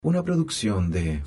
Una producción de...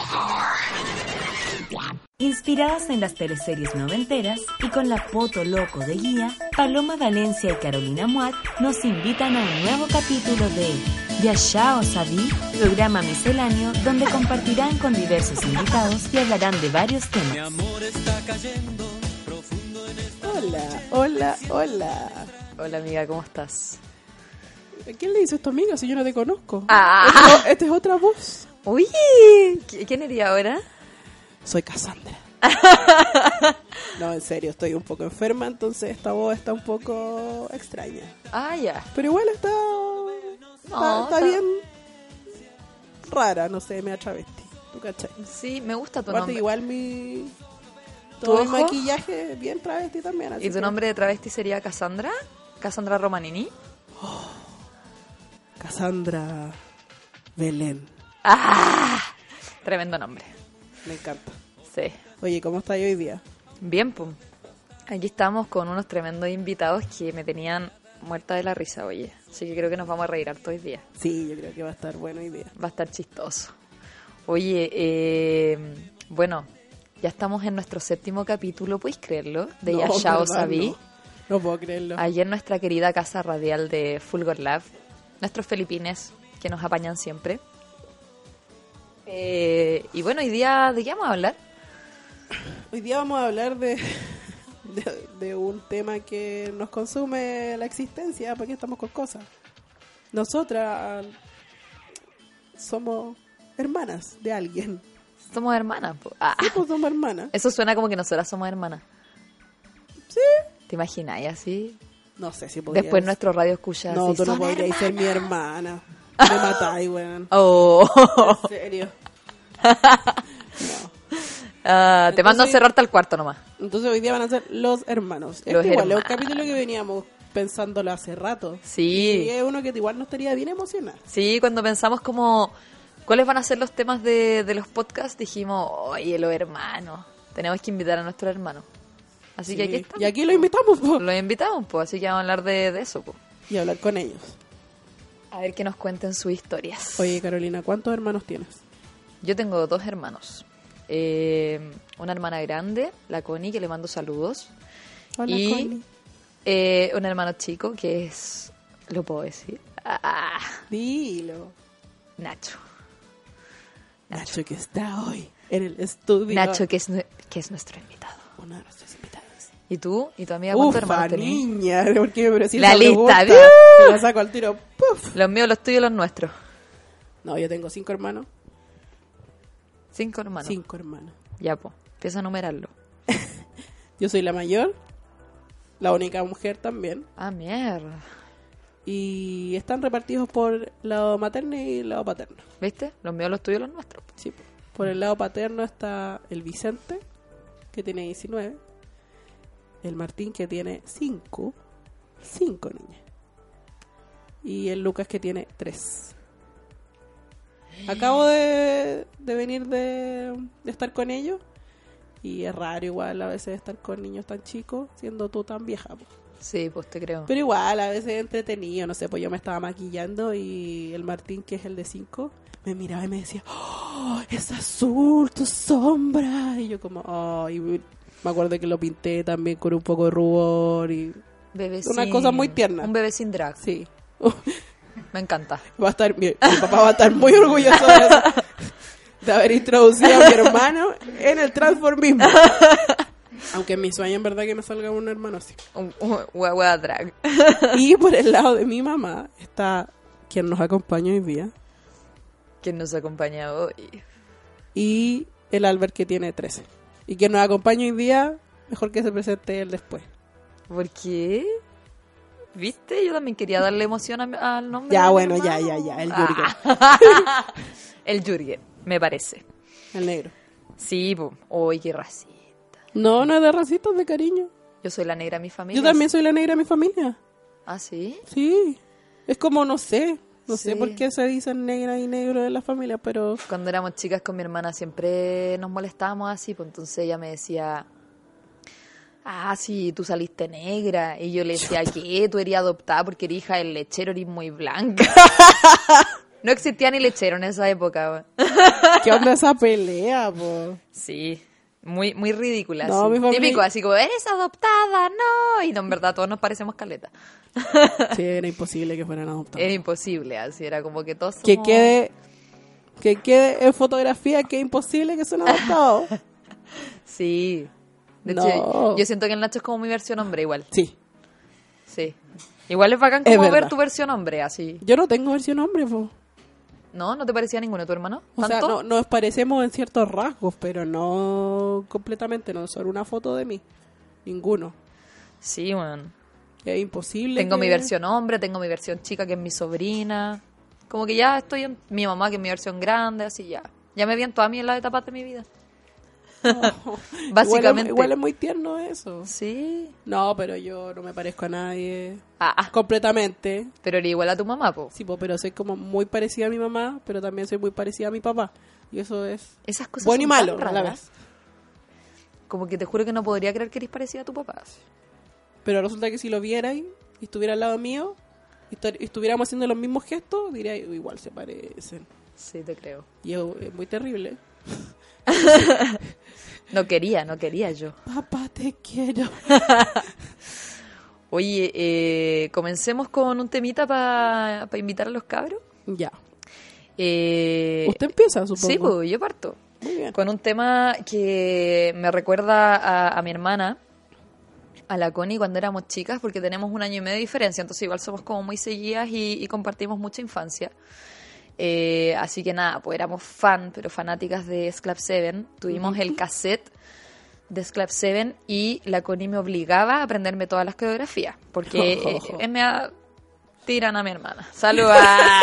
Inspiradas en las teleseries noventeras y con la poto loco de guía, Paloma Valencia y Carolina Muat nos invitan a un nuevo capítulo de Viajao Sabí, programa misceláneo donde compartirán con diversos invitados y hablarán de varios temas. Mi amor está cayendo profundo en esta... Hola. Hola amiga, ¿cómo estás? ¿A quién le dice esto, amigo, si yo no te conozco? Esta es otra voz. Uy, ¿quién iría ahora? Soy Cassandra. No, en serio, estoy un poco enferma, entonces esta voz está un poco extraña. Ah, ya. Pero igual está bien rara, no sé, me da travesti. ¿Tú cachai? Sí, me gusta tu Aparte, nombre. igual todo ¿Tu mi ojo? maquillaje bien travesti también. Así ¿Y tu que- nombre de travesti sería Cassandra? ¿Cassandra Romanini? Cassandra Belén. ¡Ah! Tremendo nombre. Me encanta. Sí. Oye, ¿cómo estás hoy día? Bien, pum. Aquí estamos con unos tremendos invitados que me tenían muerta de la risa, oye. Así que creo que nos vamos a reír harto hoy día. Sí, yo creo que va a estar bueno hoy día. Va a estar chistoso. Oye, bueno, ya estamos en nuestro 7º capítulo, ¿podéis creerlo? De No, Yashao verdad, Sabí. No puedo creerlo. Ayer en nuestra querida casa radial de Fulgor Lab, nuestros felipines que nos apañan siempre. Y bueno, hoy día, ¿de qué vamos a hablar? Hoy día vamos a hablar de un tema que nos consume la existencia, porque estamos con cosas. Nosotras somos hermanas de alguien. Somos hermanas. Po. Ah, Sí, pues somos hermanas. eso suena como que nosotras somos hermanas. Sí. ¿Te imaginas? Y así. No sé si podrías. Después nuestro radio escucha No, así. tú no "Son podrías ser mi hermanas". hermana. Me matáis, weón. Oh. En serio. Ah, te mando a Entonces- cerrarte al cuarto nomás. Entonces hoy día van a ser los hermanos. Los Igual es un hermanos. capítulo que veníamos pensándolo hace rato. Sí. Y es uno que igual nos estaría bien emocionar. Sí, cuando pensamos como cuáles van a ser los temas de los podcasts, dijimos, oye, los hermanos, tenemos que invitar a nuestros hermanos. Así que aquí estamos. Y aquí lo invitamos, po. Los invitamos, pues, así que vamos a hablar de eso, pues. Y hablar con ellos. A ver que nos cuenten sus historias. Oye, Carolina, ¿cuántos hermanos tienes? Yo tengo 2 hermanos. Una hermana grande, la Connie, que le mando saludos. Hola, y Connie. un hermano chico que es, ¿lo puedo decir? Dilo. Nacho. Nacho, que está hoy en el estudio. Nacho, que es nuestro invitado. Uno de nuestros invitados. ¿Y tú? ¿Y tu amiga cuántos Ufa, hermanos tenés? niña. ¿Por qué me pareció La esa lista, pregunta? Te la saco al tiro. ¡Puf! Los míos, los tuyos, los nuestros. No, yo tengo 5 hermanos. 5 hermanos. 5 hermanos. Ya, pues. Empieza a numerarlo. Yo soy la mayor. La única mujer también. Ah, mierda. Y están repartidos por lado materno y lado paterno. ¿Viste? Los míos, los tuyos, los nuestros. Sí. Por el lado paterno está el Vicente, que tiene 19. El Martín, que tiene 5. 5 niñas. Y el Lucas, que tiene 3. Acabo de venir de estar con ellos. Y es raro igual a veces estar con niños tan chicos, siendo tú tan vieja, po. Sí, pues te creo. Pero igual, a veces es entretenido, no sé, pues yo me estaba maquillando y el Martín, que es el de 5, me miraba y me decía, ¡oh, es azul tu sombra! Y yo como, ¡oh! Y me acuerdo que lo pinté también con un poco de rubor y... Bebé Una sin- cosa muy tierna. Un bebé sin drag. Sí. Me encanta. Va a estar, mi papá va a estar muy orgulloso de haber introducido a mi hermano en el transformismo. Aunque en mi sueño en verdad que me salga un hermano así. Un guagua drag. Y por el lado de mi mamá está quien nos acompaña hoy día. ¿Quién nos acompaña hoy? Y el Albert, que tiene 13. Y quien nos acompaña hoy día, mejor que se presente él después. ¿Por qué? ¿Viste? Yo también quería darle emoción al nombre. Ya, de mi bueno, hermano. ya, el Jürgen. El Jürgen, me parece. El negro. Sí, po. Uy, qué racista. No, no es de racitos, de cariño. Yo soy la negra de mi familia. Yo también soy la negra de mi familia. ¿Ah, sí? Sí. Es como, no sé. No Sí. sé por qué se dicen negra y negro de la familia, pero... Cuando éramos chicas con mi hermana siempre nos molestábamos así, pues entonces ella me decía, sí, tú saliste negra. Y yo le decía, ¿qué? Tú eres adoptada porque eres hija del lechero, eres muy blanca. No existía ni lechero en esa época, weón. ¿Qué onda esa pelea, po? Sí, muy, muy ridícula. No, así. mi familia- Típico, así como, eres adoptada, no. Y no, en verdad, todos nos parecemos caleta. Sí, era imposible que fueran adoptados. Era imposible, así era como que todos Que somos- quede en fotografía que es imposible que sean adoptados. Sí. De No. hecho, yo siento que el Nacho es como mi versión hombre igual. Sí. Sí. Igual es bacán Es como ver verdad. tu versión hombre, así. Yo no tengo versión hombre, po. ¿No? ¿No te parecía ninguno tu hermano? O sea, ¿Tanto? nos parecemos en ciertos rasgos, pero no completamente, no solo una foto de mí. Ninguno. Sí, bueno. Es imposible. Tengo mi que- versión hombre, tengo mi versión chica, que es mi sobrina. Como que ya estoy en mi mamá, que es mi versión grande, así ya. Ya me vi en todas las etapas de mi vida. Básicamente. Igual es muy tierno eso. Sí. No, pero yo no me parezco a nadie Ah, completamente. pero era igual a tu mamá, po. Sí, po, pero soy como muy parecida a mi mamá, pero también soy muy parecida a mi papá. Y eso es Esas cosas bueno y son malo tan a la raras. vez. Como que te juro que no podría creer que eres parecida a tu papá. Pero resulta que si lo vierais y estuviera al lado mío y estuviéramos haciendo los mismos gestos, diría igual se parecen. Sí, te creo. Y es muy terrible. No quería yo. Papá, te quiero. Oye, comencemos con un temita para invitar a los cabros. Ya. Usted Usted empieza, supongo. Sí, pues yo parto. Muy bien. Con un tema que me recuerda a mi hermana, a la Connie, cuando éramos chicas, porque tenemos 1 año y medio de diferencia, entonces igual somos como muy seguidas y compartimos mucha infancia. Así que nada, pues éramos pero fanáticas de Sclap 7. Tuvimos el cassette de Sclap 7 y la Connie me obligaba a aprenderme todas las coreografías, porque tiran a mi hermana. Saludos.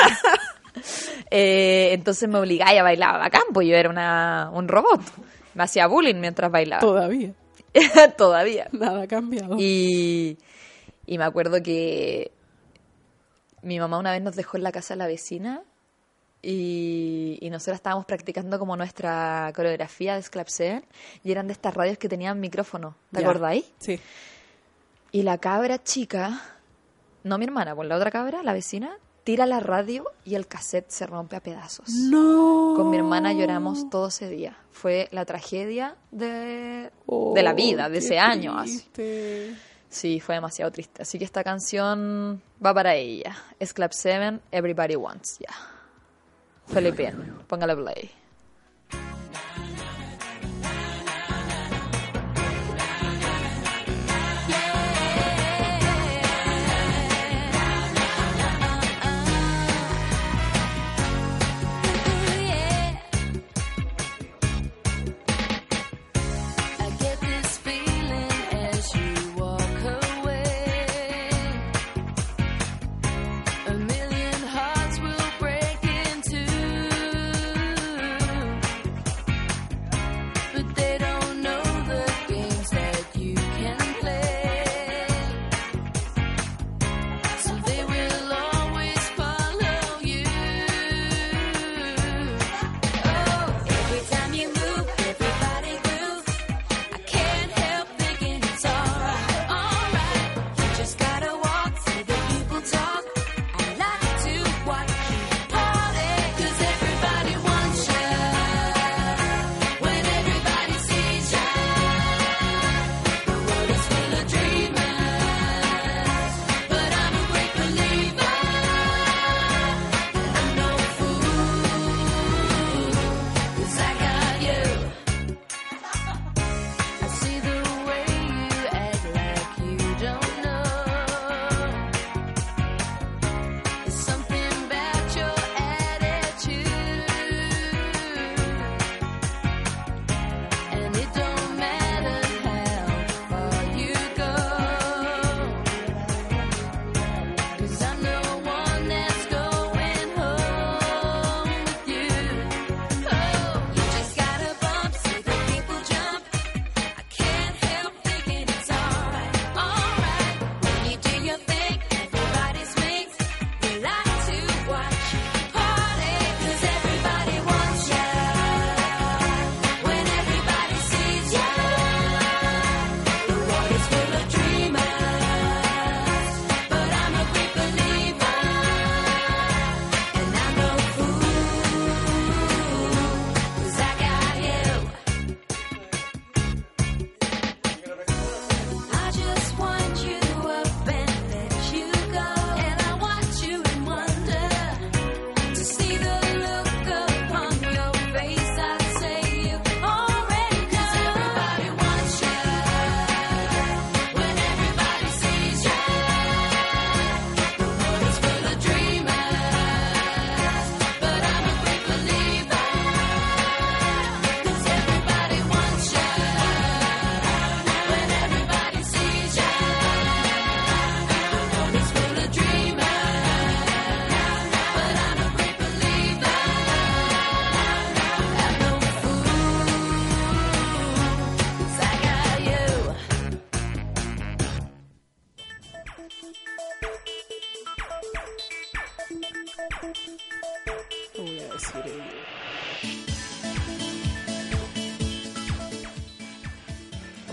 Entonces me obligaba y a bailar bacán, pues yo era un robot. Me hacía bullying mientras bailaba. Todavía. Todavía. Nada ha cambiado. Y me acuerdo que mi mamá una vez nos dejó en la casa de la vecina y nosotros estábamos practicando como nuestra coreografía de Sclap 7 y eran de estas radios que tenían micrófono. ¿Te Ya. acordáis? Sí. Y la cabra chica, no mi hermana, pues la otra cabra, la vecina, tira la radio y el cassette se rompe a pedazos. No. Con mi hermana lloramos todo ese día. Fue la tragedia de Oh, la vida, de qué ese año. Así. triste. Sí, fue demasiado triste. Así que esta canción va para ella. Sclap 7, Everybody Wants. Ya. Felipe, póngale play. I get this feeling as you walk away. A million hearts will break in two.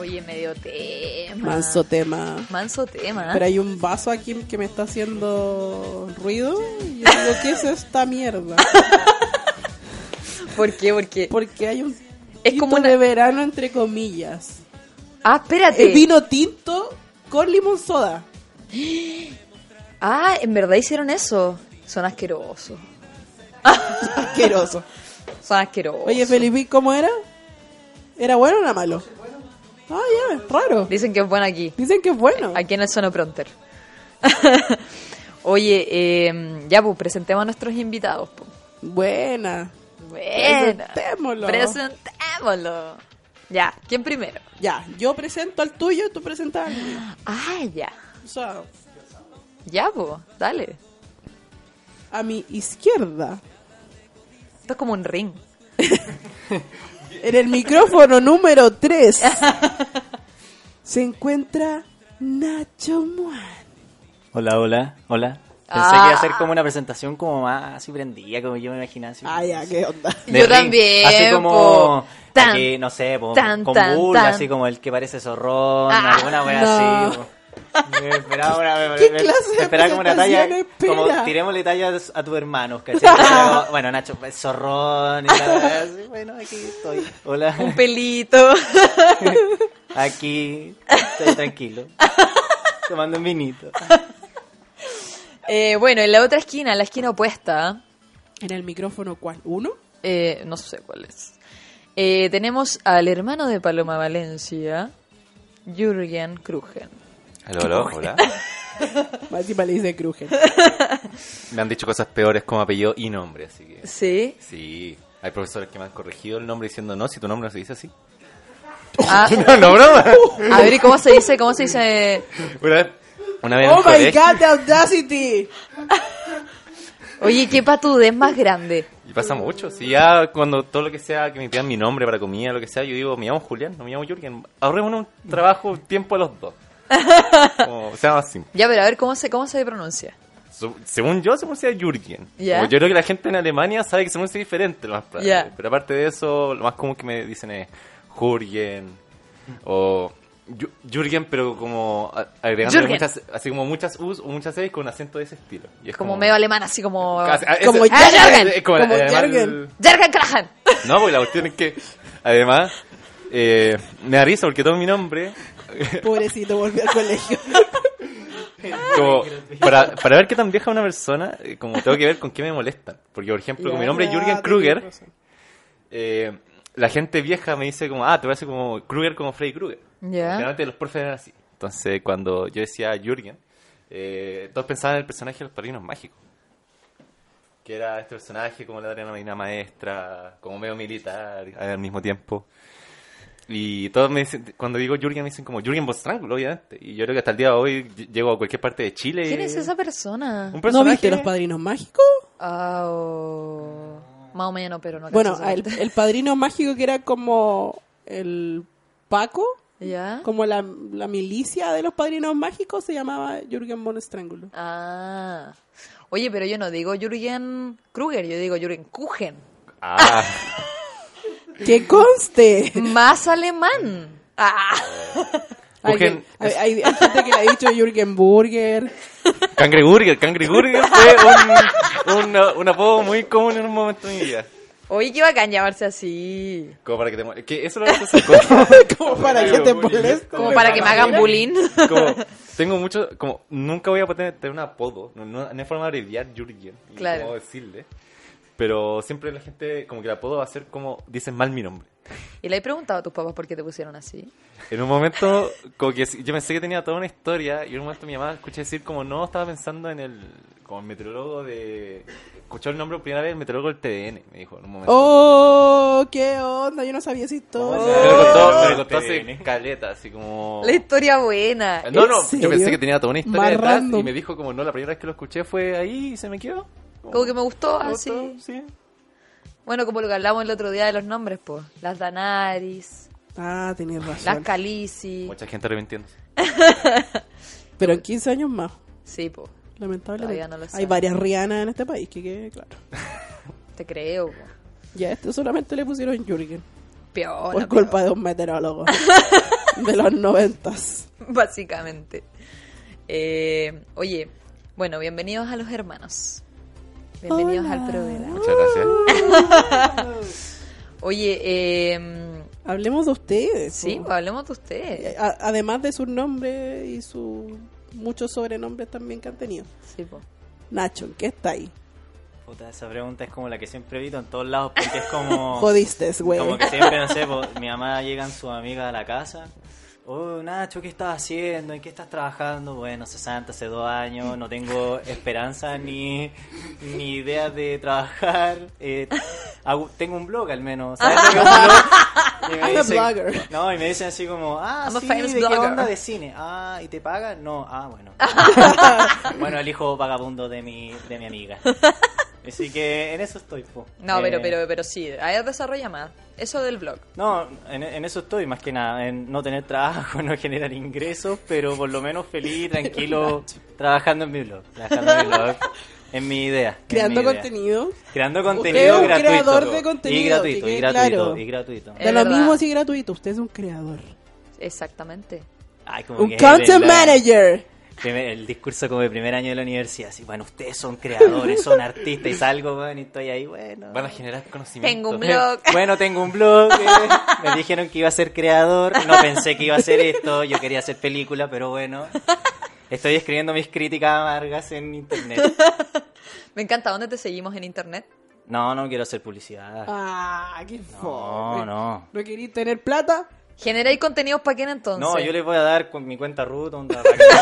Oye, medio tema. Manso tema. Manso tema. Pero hay un vaso aquí que me está haciendo ruido. Y yo digo, ¿qué es esta mierda? ¿Por qué? Porque... Porque hay un Es tinto como una- de verano, entre comillas. Ah, espérate. Vino tinto con limón soda. Ah, ¿en verdad hicieron eso? Son asquerosos. Asqueroso. Son asquerosos. Oye, Felipe, ¿cómo era? ¿Era bueno o era malo? Ah, ya, raro. Dicen que es bueno aquí. Dicen que es bueno. Aquí en el Sonopronter. Oye, ya pues, presentemos a nuestros invitados. Po. Buena. Bueno. Presentémoslo. Presentémoslo. Ya, ¿quién primero? Ya, yo presento al tuyo, tú presentas al mío. Ah, ya. O sea, Ya, pues, dale. a mi izquierda, Esto es como un ring. en el micrófono número 3, se encuentra Nacho Muan. Hola, hola, hola. Pensé que iba a ser como una presentación como más así prendida, como yo me imaginaba. Así, Ah, ya, ¿qué onda? de Yo ring. también, Así como, po. Tan, aquí, no sé, po, tan, con tan, bull, tan. así como el que parece zorrón, Ah, alguna wea no. así. Po. Me esperaba ¿Qué clase de esperaba como una talla, presentación como espera? tirémosle tallas a tus hermanos, ¿cachai? Como, bueno, Nacho, pues, zorrón, y la wea así, bueno, aquí estoy. Hola, Un pelito. aquí, estoy tranquilo, tomando un vinito. Bueno, en la otra esquina, en la esquina opuesta, En el micrófono, ¿cuál? ¿Uno? no sé cuál es. Tenemos al hermano de Paloma Valencia, Jürgen Krugen. Aló, hola. Más encima le dice Kruger. Me han dicho cosas peores como apellido y nombre, así que... Sí. Sí, hay profesores que me han corregido el nombre diciendo, no, si tu nombre no se dice así. Ah, No, broma. a ver, ¿y cómo se dice? ¿Cómo se dice? Una vez en ¡Oh, el my colegio- God, the audacity! Oye, qué patudez más grande. Y pasa mucho, si ya cuando todo lo que sea, que me pidan mi nombre para comida, lo que sea, yo digo, me llamo Julián, no me llamo Jürgen. Ahorrémonos un trabajo, un tiempo a los dos. Como sea más simple. Ya, pero a ver, ¿cómo se pronuncia? Según yo, se pronuncia Jürgen. Ya. Como yo creo que la gente en Alemania sabe que se pronuncia diferente, lo más probable. Ya. Pero aparte de eso, lo más común que me dicen es Jürgen o Jürgen, pero como agregando Jürgen. muchas, así como muchas U's o muchas E's con un acento de ese estilo. Y es Como medio alemán, así como... Como Jürgen. como Como además Jürgen. el- Jürgen Krahan. No, porque la cuestión es que, además, me da risa porque todo mi nombre, Pobrecito, volvió al colegio. como, para ver qué tan vieja es una persona, como tengo que ver con qué me molestan. Porque, por ejemplo, con mi nombre es Jürgen Kruger, la gente vieja me dice como, te parece como Kruger como Freddy Krueger. Ya. Generalmente los profes eran así. Entonces, cuando yo decía Jürgen, todos pensaban en el personaje de los Padrinos Mágicos. Que era este personaje como la Adriana Marina Maestra, como medio militar al mismo tiempo. Y todos me dicen, cuando digo Jürgen, me dicen como Jürgen von Strangle, obviamente. Y yo creo que hasta el día de hoy llego a cualquier parte de Chile. ¿Quién es esa persona? Un ¿No personaje. viste Los Padrinos Mágicos? Ah, más o menos, pero no. Bueno, alcanzo a el, saber. el padrino mágico que era como el Paco, ¿Ya? como la milicia de los padrinos mágicos, se llamaba Jürgen von Strangulo. Ah. Oye, pero yo no digo Jürgen Kruger, yo digo Jürgen Kuchen. Ah, ¡Que conste! Más alemán. Ah. Kuchen Hay gente que le ha dicho Jürgen Burger. Cangreburger fue un apodo muy común en un momento de mi vida. Oye, qué bacán llamarse así. Como para que te que eso lo vas a hacer Como para que te moleste. Como para que me hagan bullying. Como, tengo mucho, como nunca voy a poder tener un apodo, no hay forma de abreviar Jürgen, y Claro. cómo decirle, pero siempre la gente como que el apodo va a ser como dicen mal mi nombre. ¿Y le he preguntado a tus papás por qué te pusieron así? En un momento, como que yo pensé que tenía toda una historia, y en un momento mi mamá escuché decir como no, estaba pensando en el meteorólogo escuchó el nombre por primera vez, el meteorólogo del TDN, me dijo en un momento. ¡Oh! ¡Qué onda! Yo no sabía esa historia. Me lo contó hace caleta, así como... La historia buena. No, ¿En yo serio? pensé que tenía toda una historia Más detrás random. y me dijo como no, la primera vez que lo escuché fue ahí y se me quedó. Como que me gustó Me así. gustó, sí. Bueno, como lo que hablamos el otro día de los nombres, pues. Las Danaris, Ah, tenés razón. las Khaleesi. Mucha gente arrepintiéndose. Pero en 15 años más, Sí, pues. lamentablemente. Todavía no lo sé. Hay varias Rihanna en este país, que quede claro. Te creo, po. Ya, esto solamente le pusieron Jürgen. Piola, Por culpa de un meteorólogo. De los 90s. básicamente. Oye, bueno, bienvenidos a Los Hermanos. Bienvenidos al programa. Muchas gracias. Oye, Hablemos de ustedes. sí, po. pues hablemos de ustedes. Además de sus nombres y sus muchos sobrenombres también que han tenido. Sí, pues. Nacho, ¿en qué está ahí? Puta, esa pregunta es como la que siempre evito en todos lados porque es como... Jodiste, güey. Como que siempre, no sé, mi mamá llegan sus amigas a la casa. Oh, Nacho, ¿qué estás haciendo? ¿En qué estás trabajando? Bueno, cesante hace 2 años, no tengo esperanza ni idea de trabajar. Tengo un blog al menos, ¿sabes lo que es un blog? Y me I'm a dicen- blogger. No, y me dicen así como, I'm a sí, famous ¿de qué blogger. onda? De cine. Ah, ¿y te pagan? No, bueno. Bueno, el hijo vagabundo de mi amiga. Así que en eso estoy, po. No, pero sí, ahí desarrolla más. Eso del blog. No, en eso estoy, más que nada, en no tener trabajo, no generar ingresos, pero por lo menos feliz, tranquilo, trabajando en mi blog, en mi idea. Creando en mi idea. contenido. Creando Usted contenido es un gratuito. creador de contenido, Y gratuito, que y quede gratuito, claro. y gratuito. Es De lo verdad. mismo si gratuito. Usted es un creador. Exactamente. Ay, como Un que content manager. El discurso como de primer año de la universidad, así, bueno, ustedes son creadores, son artistas, y salgo, bueno, y estoy ahí, bueno. Van a generar conocimiento. Tengo un blog. Bueno, tengo un blog, me dijeron que iba a ser creador, no pensé que iba a hacer esto, yo quería hacer película, pero bueno, estoy escribiendo mis críticas amargas en internet. Me encanta. ¿Dónde te seguimos en internet? No quiero hacer publicidad. Ah, qué fome. No. ¿No queréis tener plata? ¿Generáis contenidos para quién entonces? No, yo les voy a dar con mi cuenta root, onda,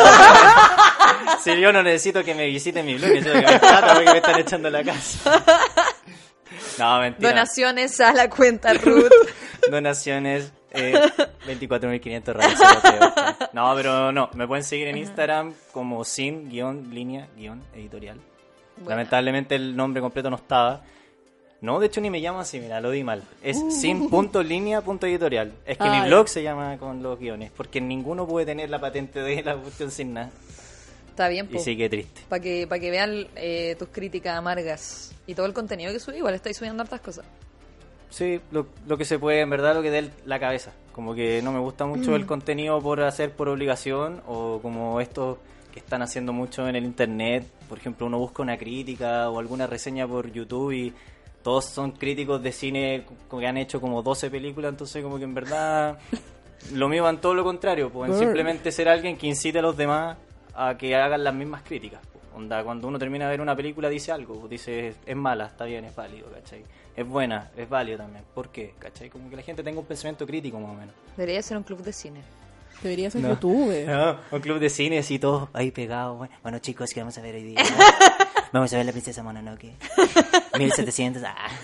si yo no necesito que me visiten mi blog, necesito que me plata porque me están echando la casa. No, mentira. Donaciones a la cuenta Ruth. Donaciones 24.500 reales. No, pero no, me pueden seguir en Instagram como sin-línea-editorial. Buena. Lamentablemente el nombre completo no estaba. No, de hecho ni me llamo así, mira, lo di mal. Es sin.linea.editorial. Es que mi ya. blog se llama con los guiones, porque ninguno puede tener la patente de la cuestión sin nada. Está bien, Y pues. sí, qué triste. Para que vean tus críticas amargas y todo el contenido que subí. Igual estáis subiendo hartas cosas. Sí, lo que se puede, en verdad, lo que dé la cabeza. Como que no me gusta mucho el contenido por hacer por obligación, o como estos que están haciendo mucho en el internet. Por ejemplo, uno busca una crítica o alguna reseña por YouTube y todos son críticos de cine que han hecho como 12 películas, entonces como que en verdad lo mío van todo lo contrario, pues, en simplemente ser alguien que incite a los demás a que hagan las mismas críticas. Pues. Onda, cuando uno termina de ver una película dice algo, pues, dice es mala, está bien, es válido, ¿cachai? Es buena, es válido también. ¿Por qué? ¿Cachai? Como que la gente tenga un pensamiento crítico más o menos. Debería ser un club de cine. Debería ser No. YouTube. No, un club de cine así todos ahí pegados. Bueno, chicos, ¿qué vamos a ver hoy día? Vamos a ver La Princesa Mononoke. 1700.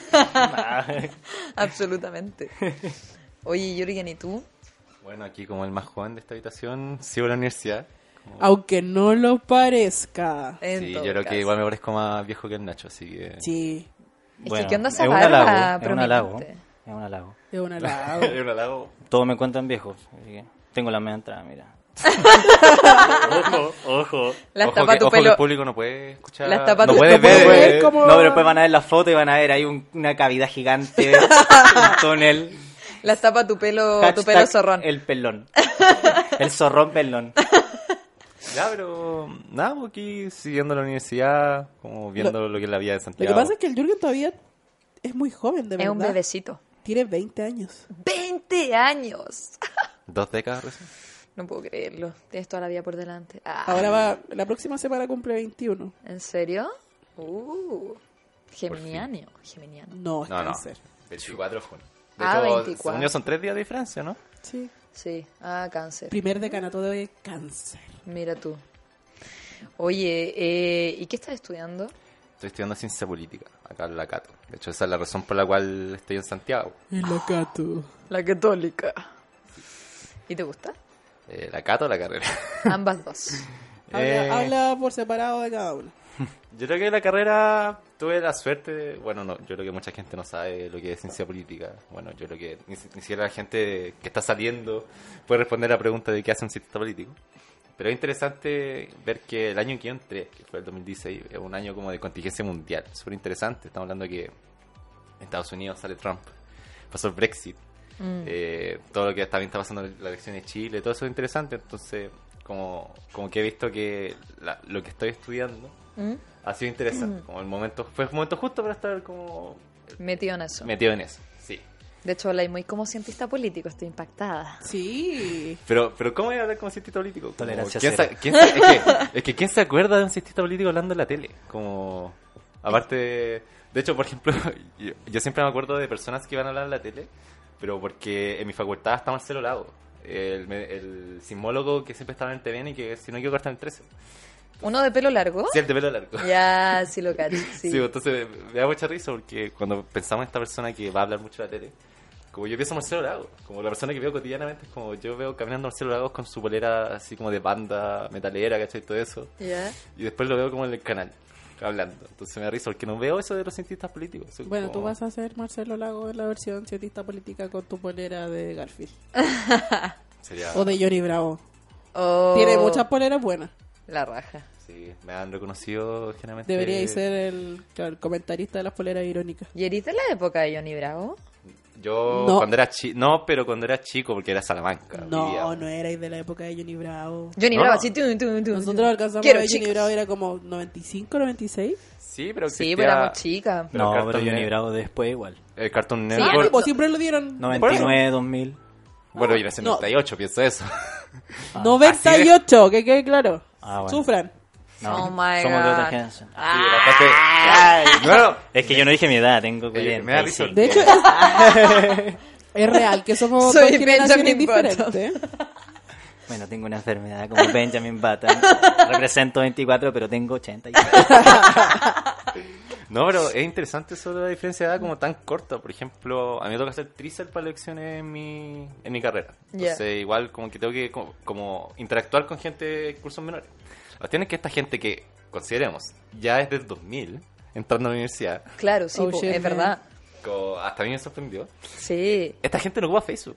Absolutamente. Oye, Jürgen, ¿y tú? Bueno, aquí como el más joven de esta habitación, sigo en la universidad. Aunque no lo parezca. En Sí, todo yo creo que caso. igual me parezco más viejo que el Nacho, así que... Sí, Es que, ¿qué onda esa es un barba halago, es un halago. prominente? Es un halago. es un halago. Hay un halago. Todos me encuentran viejos. Así que tengo la media entrada, mira. Ojo. Las Ojo tapa que, tu ojo que pelo. el público no puede escuchar... Las tapa no tu- puede no puede ver... ver cómo- No, pero después van a ver la foto y van a ver ahí una cavidad gigante, un túnel. Las tapa tu pelo Hashtag zorrón. El pelón. El zorrón pelón. Ya, pero nada, pues aquí siguiendo la universidad, como viendo lo que es la vida de Lo Santiago. que pasa es que el Jürgen todavía es muy joven, de Es verdad. un bebecito. Tiene 20 años. 20 años. 2 décadas recién. No puedo creerlo. Tienes toda la vida por delante. Ah, Ahora la próxima semana cumple 21. ¿En serio? Geminiano. Geminiano. No, es No, no, cáncer. 24 de junio. De Ah, hecho, 24. según yo son 3 días de diferencia, ¿no? Sí. Sí. Ah, cáncer. Primer decanato de cáncer. Mira tú. Oye, ¿y qué estás estudiando? Estoy estudiando ciencia política, acá en la Cato. De hecho, esa es la razón por la cual estoy en Santiago. El lacato. La católica. ¿Y te gusta? ¿La Cato o la carrera? Ambas dos. Habla por separado de cada uno. Yo creo que la carrera tuve la suerte, bueno, no, yo creo que mucha gente no sabe lo que es ciencia política. Bueno, yo creo que ni siquiera la gente que está saliendo puede responder a la pregunta de qué hace un cientista político. Pero es interesante ver que el año en que yo entré, que fue el 2016, es un año como de contingencia mundial, súper interesante. Estamos hablando de que en Estados Unidos sale Trump, pasó el Brexit, todo lo que también está pasando en la elección de Chile, todo eso es interesante. Entonces, como que he visto que lo que estoy estudiando ha sido interesante. Como fue el momento justo para estar como Metido en eso. metido en eso. Sí. De hecho, habláis muy como cientista político, estoy impactada. Sí. Pero ¿cómo voy a hablar como cientista político? Como, Tolerancia ¿quién cero. es que ¿quién se acuerda de un cientista político hablando en la tele? Como, aparte, de hecho, por ejemplo, yo siempre me acuerdo de personas que iban a hablar en la tele, pero porque en mi facultad está Marcelo Lago, el sismólogo que siempre estaba en el TVN y que, si no quiero está en el 13. ¿Uno de pelo largo? Sí, el de pelo largo. Ya, sí lo cacho. Sí, Sí. entonces me da mucha risa porque cuando pensamos en esta persona que va a hablar mucho en la tele, como yo pienso en Marcelo Lagos, como la persona que veo cotidianamente, es como yo veo caminando a Marcelo Lagos con su polera así como de banda metalera, ¿cachai? Todo eso. Ya. Y después lo veo como en el canal, hablando. Entonces me da risa porque no veo eso de los cientistas políticos. Soy Bueno, como- tú vas a ser Marcelo Lago en la versión cientista política con tu polera de Garfield. Sería... O de Johnny Bravo. Oh, Tiene muchas poleras buenas. La raja. Sí, me han reconocido generalmente... Deberíais ser el comentarista de las poleras irónicas. ¿Y eres de la época de Johnny Bravo? Yo No. cuando era chico... No, pero cuando era chico, porque era Salamanca. No, vivía- no erais de la época de Johnny Bravo. Johnny No. Bravo, así. Tum. Nosotros alcanzamos Quiero a ver Johnny chicas. Bravo, era como 95, 96. Sí, pero Sí, existía pero éramos chicas. Pero No, Cartoon pero Johnny Net- Bravo después igual. el Cartoon Sí, Network. pues siempre lo dieron. 99, 2000. Bueno, y en el 98, pienso eso. 98, que quede claro. Ah, bueno. Sufran. No, Oh my somos de God. otra generación. Sí, bastante... Bueno, Es que yo no dije mi edad, tengo Oye, me da risa. 45. De hecho, es real que somos Soy dos generaciones Benjamin diferentes. Bueno, tengo una enfermedad como Benjamin Button. Represento 24, pero tengo 80. No, pero es interesante eso de la diferencia de edad como tan corta. Por ejemplo, a mí me toca hacer tríceps para lecciones en mi carrera. Entonces, Ya. igual como que tengo que como interactuar con gente de cursos menores. La cuestión es que esta gente que consideremos ya es del 2000, entrando a la universidad, Claro, sí, Oh, po, shit, es verdad. hasta a mí me sorprendió. Sí. Esta gente no ocupa Facebook.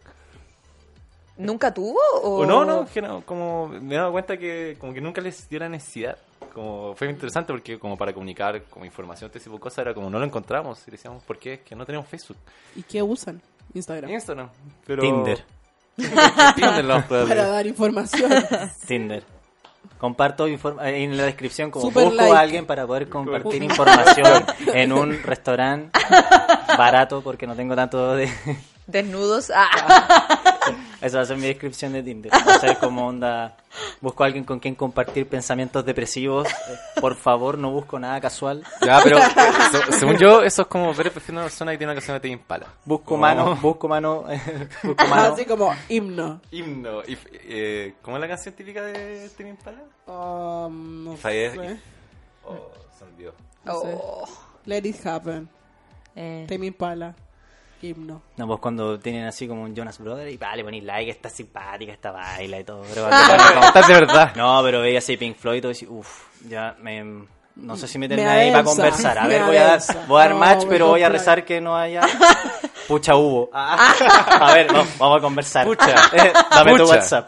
¿Nunca tuvo? O no, que no, como me he dado cuenta que como que nunca les dio la necesidad. Como fue interesante porque como para comunicar como información, este tipo de cosas, era como no lo encontramos y decíamos, ¿por qué? Es que no tenemos Facebook. ¿Y qué usan? Instagram. Instagram. Pero... Tinder. Tinder no, pero- Para dar información. Tinder. Comparto en la descripción como Super busco like. a alguien para poder compartir información en un restaurante barato porque no tengo tanto de... Desnudos. Ah. Esa va a ser mi descripción de Tinder. Va a ser como onda... Busco a alguien con quien compartir pensamientos depresivos. Por favor, no busco nada casual. Ya, pero según yo, eso es como ver el perfil de una persona que tiene una canción de Tame Impala. Busco mano. Busco mano. Así como himno. Himno. ¿Cómo es la canción típica de Tame Impala? No Fire. sé. Oh, se olvidó. No sé. Oh. Let it happen. Eh. Tame Impala. Himno. No, pues cuando tienen así como un Jonas Brother y le ponéis like, está simpática, está baila y todo. Pero Estás de verdad. no, pero veía así Pink Floyd y todo y decís, ya no sé si meterme Me ahí para adensa, conversar. A me ver, voy a adensa. dar No, match, me pero voy a compra. rezar que no haya... Pucha, hubo. A ver, vamos a conversar. Pucha. Dame tu Pucha. WhatsApp.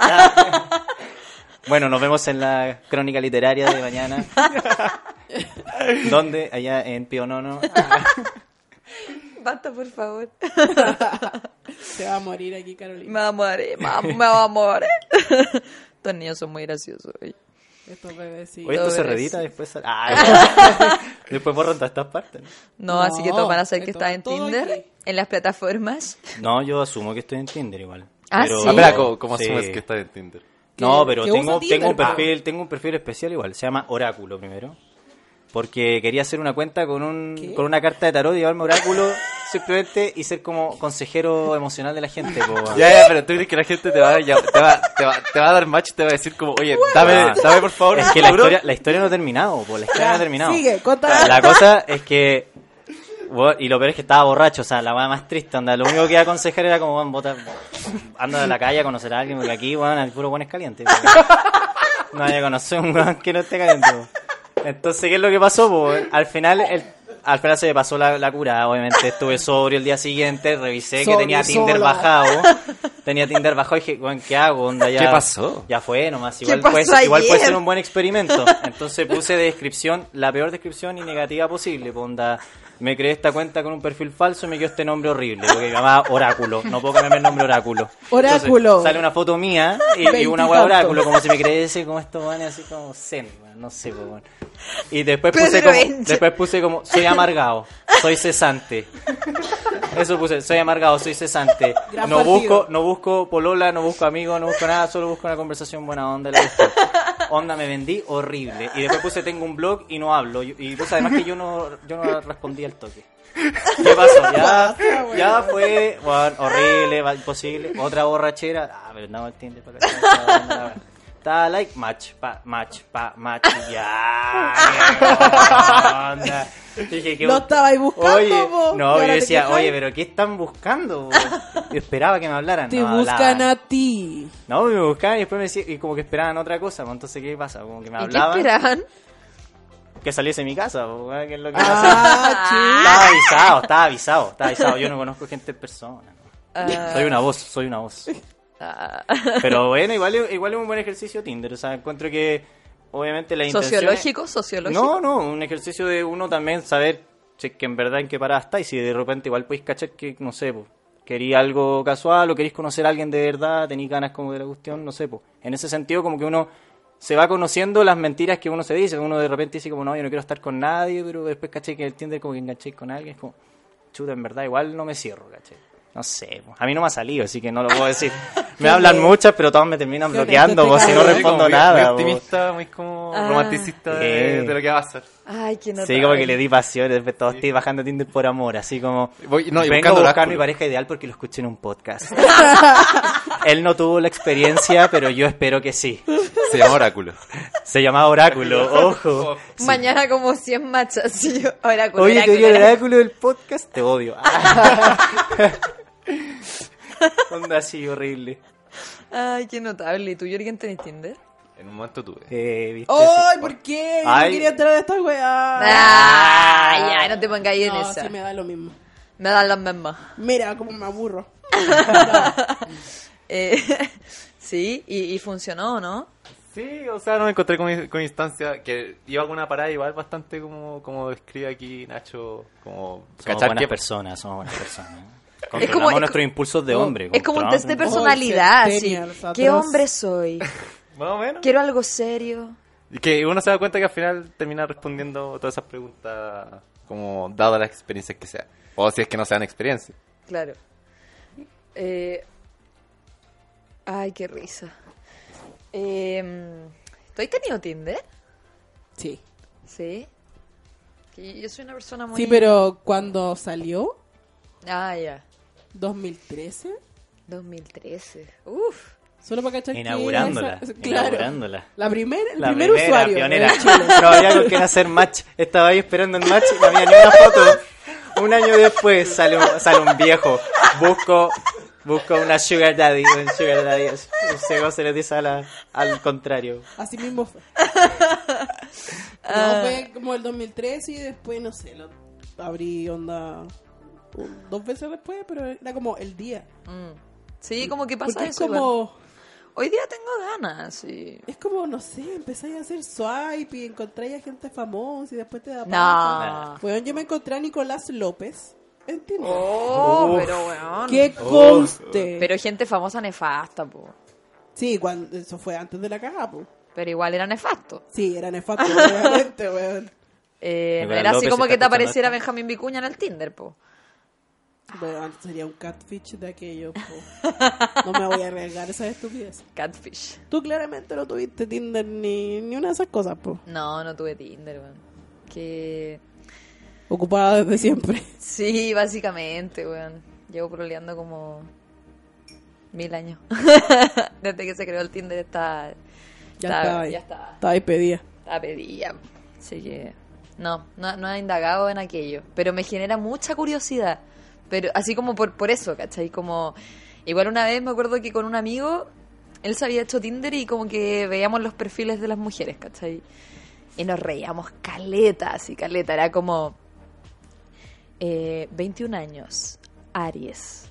Bueno, nos vemos en la crónica literaria de mañana. ¿Dónde? Allá en Pionono. Basta, por favor. Se va a morir aquí, Carolina. Me va a morir. Me va a morir. Estos niños son muy graciosos. oye. Estos bebecitos. Oye, esto se Pobres. redita después. Después borran todas estas partes. No, así que todos van a saber que esto- estás en todo Tinder, aquí. en las plataformas. No, yo asumo que estoy en Tinder igual. Ah, Pero- ¿sí? Ah, espera, ¿cómo Sí. asumes que estás en Tinder? No, pero que tengo, usa Tinder, tengo un pa. tengo un perfil especial igual, se llama Oráculo primero. Porque quería hacer una cuenta con una carta de tarot y llevarme Oráculo simplemente y ser como consejero emocional de la gente. po. Ya, pero tú crees que la gente te va a dar match, te va a decir como, oye, dame por favor. Es que un seguro. la historia no ha terminado, po, la historia no ha terminado. Sigue, cuéntala. La cosa es que y lo peor es que estaba borracho, o sea, la weá más triste, onda, lo único que iba a aconsejar era como, anda a la calle a conocer a alguien, porque aquí, weón, el puro weón es caliente. No vaya a conocer un weón que no esté caliente. Po. Entonces, ¿qué es lo que pasó? Po? Al final se me pasó la cura, obviamente estuve sobrio el día siguiente, revisé que Sobrio, tenía Tinder sola. bajado Tenía Tinder bajo y dije, bueno, ¿qué hago? Onda, ya, ¿Qué pasó? Ya fue nomás. ¿Qué Igual pasó igual puede ayer? ser un buen experimento. Entonces puse de descripción, la peor descripción y negativa posible. Pues, onda, me creé esta cuenta con un perfil falso y me quedó este nombre horrible. Porque se llamaba Oráculo. No puedo cambiarme el nombre Oráculo. Oráculo. Entonces, sale una foto mía y una hueá Veintitantos. Oráculo. Como si me creyese como estos manes así como zen. weón, No sé, pues, bueno. Y después Pedro Enche. después puse como, soy amargado, soy cesante. Eso puse, soy amargado, soy cesante. Gran No partido. busco polola, no busco amigos, no busco nada, solo busco una conversación buena onda. La busco. Onda, me vendí horrible. Y después puse, tengo un blog y no hablo. Y puse además que yo no respondí al toque. ¿Qué pasó? Ya fue, bueno, horrible, imposible. Otra borrachera. Ah, pero no, el Tinder para acá. Está like, match. Y ya. ¿Qué onda? Dije, Lo estabais buscando, Oye, po, y no, ahora yo te decía, quejáis. oye, pero ¿qué están buscando? Po? Yo esperaba que me hablaran. Te no buscan hablaban. a ti. No, me buscaban y después me decían, y como que esperaban otra cosa. Pues, entonces, ¿qué pasa? Como que me ¿Y qué hablaban. esperaban? Que saliese de mi casa, po, weón, que es lo que Ah, Estaba avisado. Yo no conozco gente en persona. ¿no? Soy una voz. Pero bueno, igual es un buen ejercicio Tinder. O sea, encuentro que obviamente la intención... ¿Sociológico? No, un ejercicio de uno también saber si es que en verdad en qué parada está y si de repente igual podéis cachar que, no sé, pues, queréis algo casual o queréis conocer a alguien de verdad, tenéis ganas como de la cuestión, no sé, pues. En ese sentido como que uno se va conociendo las mentiras que uno se dice. Uno de repente dice como, no, yo no quiero estar con nadie, pero después caché que el Tinder como que enganchéis con alguien, es como, chuta, en verdad igual no me cierro, caché. No sé, pues, a mí no me ha salido, así que no lo puedo decir. Me hablan muchas, pero todas me terminan Qué bloqueando, honesto pues, te si no cae. respondo Muy nada. pues. optimista, muy como romanticista de lo que va a pasar. Ay, qué notable. Sí, como que le di pasión, después todo estoy bajando Tinder por amor, así como Y vengo a buscando buscar oráculo. mi pareja ideal porque lo escuché en un podcast. Él no tuvo la experiencia, pero yo espero que sí. Se llama Oráculo. Se llamaba Oráculo, ojo. Mañana como 100 machas. Sí, oráculo, Oye, oráculo, teoría del oráculo. Oráculo del podcast, te odio. Onda así, horrible. Ay, qué notable. ¿Y tú, Jürgen, tenés Tinder? En un momento tuve. ¿Viste? ¡Ay, Sí. por qué! Yo Ay. no quería entrar a esta weá. Ah, ya, no te pongas ahí en No, esa. sí me da lo mismo. Me dan las mismas. Mira cómo me aburro. Eh, sí, y funcionó, ¿no? Sí, o sea, no me encontré con instancia que iba con una parada igual bastante como describe aquí Nacho, como Somos cachar buenas que personas, somos buenas personas. Es Controlamos como- nuestros impulsos de hombre. Es como un test de controlamos- personalidad, Oh, así. centennials, ¿Qué atroz. hombre soy? más o menos. Quiero algo serio. Y que uno se da cuenta que al final termina respondiendo todas esas preguntas como dadas las experiencias que sean. O si es que no sean experiencias. Claro. Ay, qué risa. ¿Tú has tenido Tinder? Sí. Sí. Que yo soy una persona muy... Sí, pero cuando salió, Ah, ya. 2013, 2013. Uf. solo para cachar que Inaugurándola. esa- claro. Inaugurándola. El primer La usuario. primera, pionera. en Chile. No había con quién hacer match. Estaba ahí esperando el match y no había ni una foto. Un año después sale un viejo. Busco una sugar daddy. Un sugar daddy. Luego se le dice al contrario. Así mismo fue. No, fue como el 2013 y después, no sé, lo abrí onda 2 veces después, pero era como el día. Sí, como que pasa Porque eso. es como, Hoy día tengo ganas, sí. es como, no sé, empezáis a hacer swipe y encontráis a gente famosa y después te da No. paja. Bueno, yo me encontré a Nicolás López en Tinder. Oh, Uf. pero weón. ¡Qué conste! Pero gente famosa nefasta, po. Sí, cuando, eso fue antes de la cagada, po. Pero igual era nefasto. Sí, era nefasto, obviamente, weón. Nicolás Era así López, como ¿está que te escuchando apareciera esto? Benjamín Vicuña en el Tinder, po. Bueno, sería un catfish de aquello, po. No me voy a arriesgar esa estupidez. Catfish. Tú claramente no tuviste Tinder ni una de esas cosas, po. No, no tuve Tinder, weón. Que... Ocupada desde siempre. Sí, básicamente, weón. Llevo proleando como 1000 años. Desde que se creó el Tinder está... Ya estaba ahí. Ya está. Estaba ahí pedida. Está pedida. Así que... No he indagado en aquello. Pero me genera mucha curiosidad. Pero así como por eso, ¿cachai? Como... Igual una vez me acuerdo que con un amigo... Él se había hecho Tinder y como que veíamos los perfiles de las mujeres, ¿cachai? Y nos reíamos caleta, así caleta. Era como... 21 años, Aries,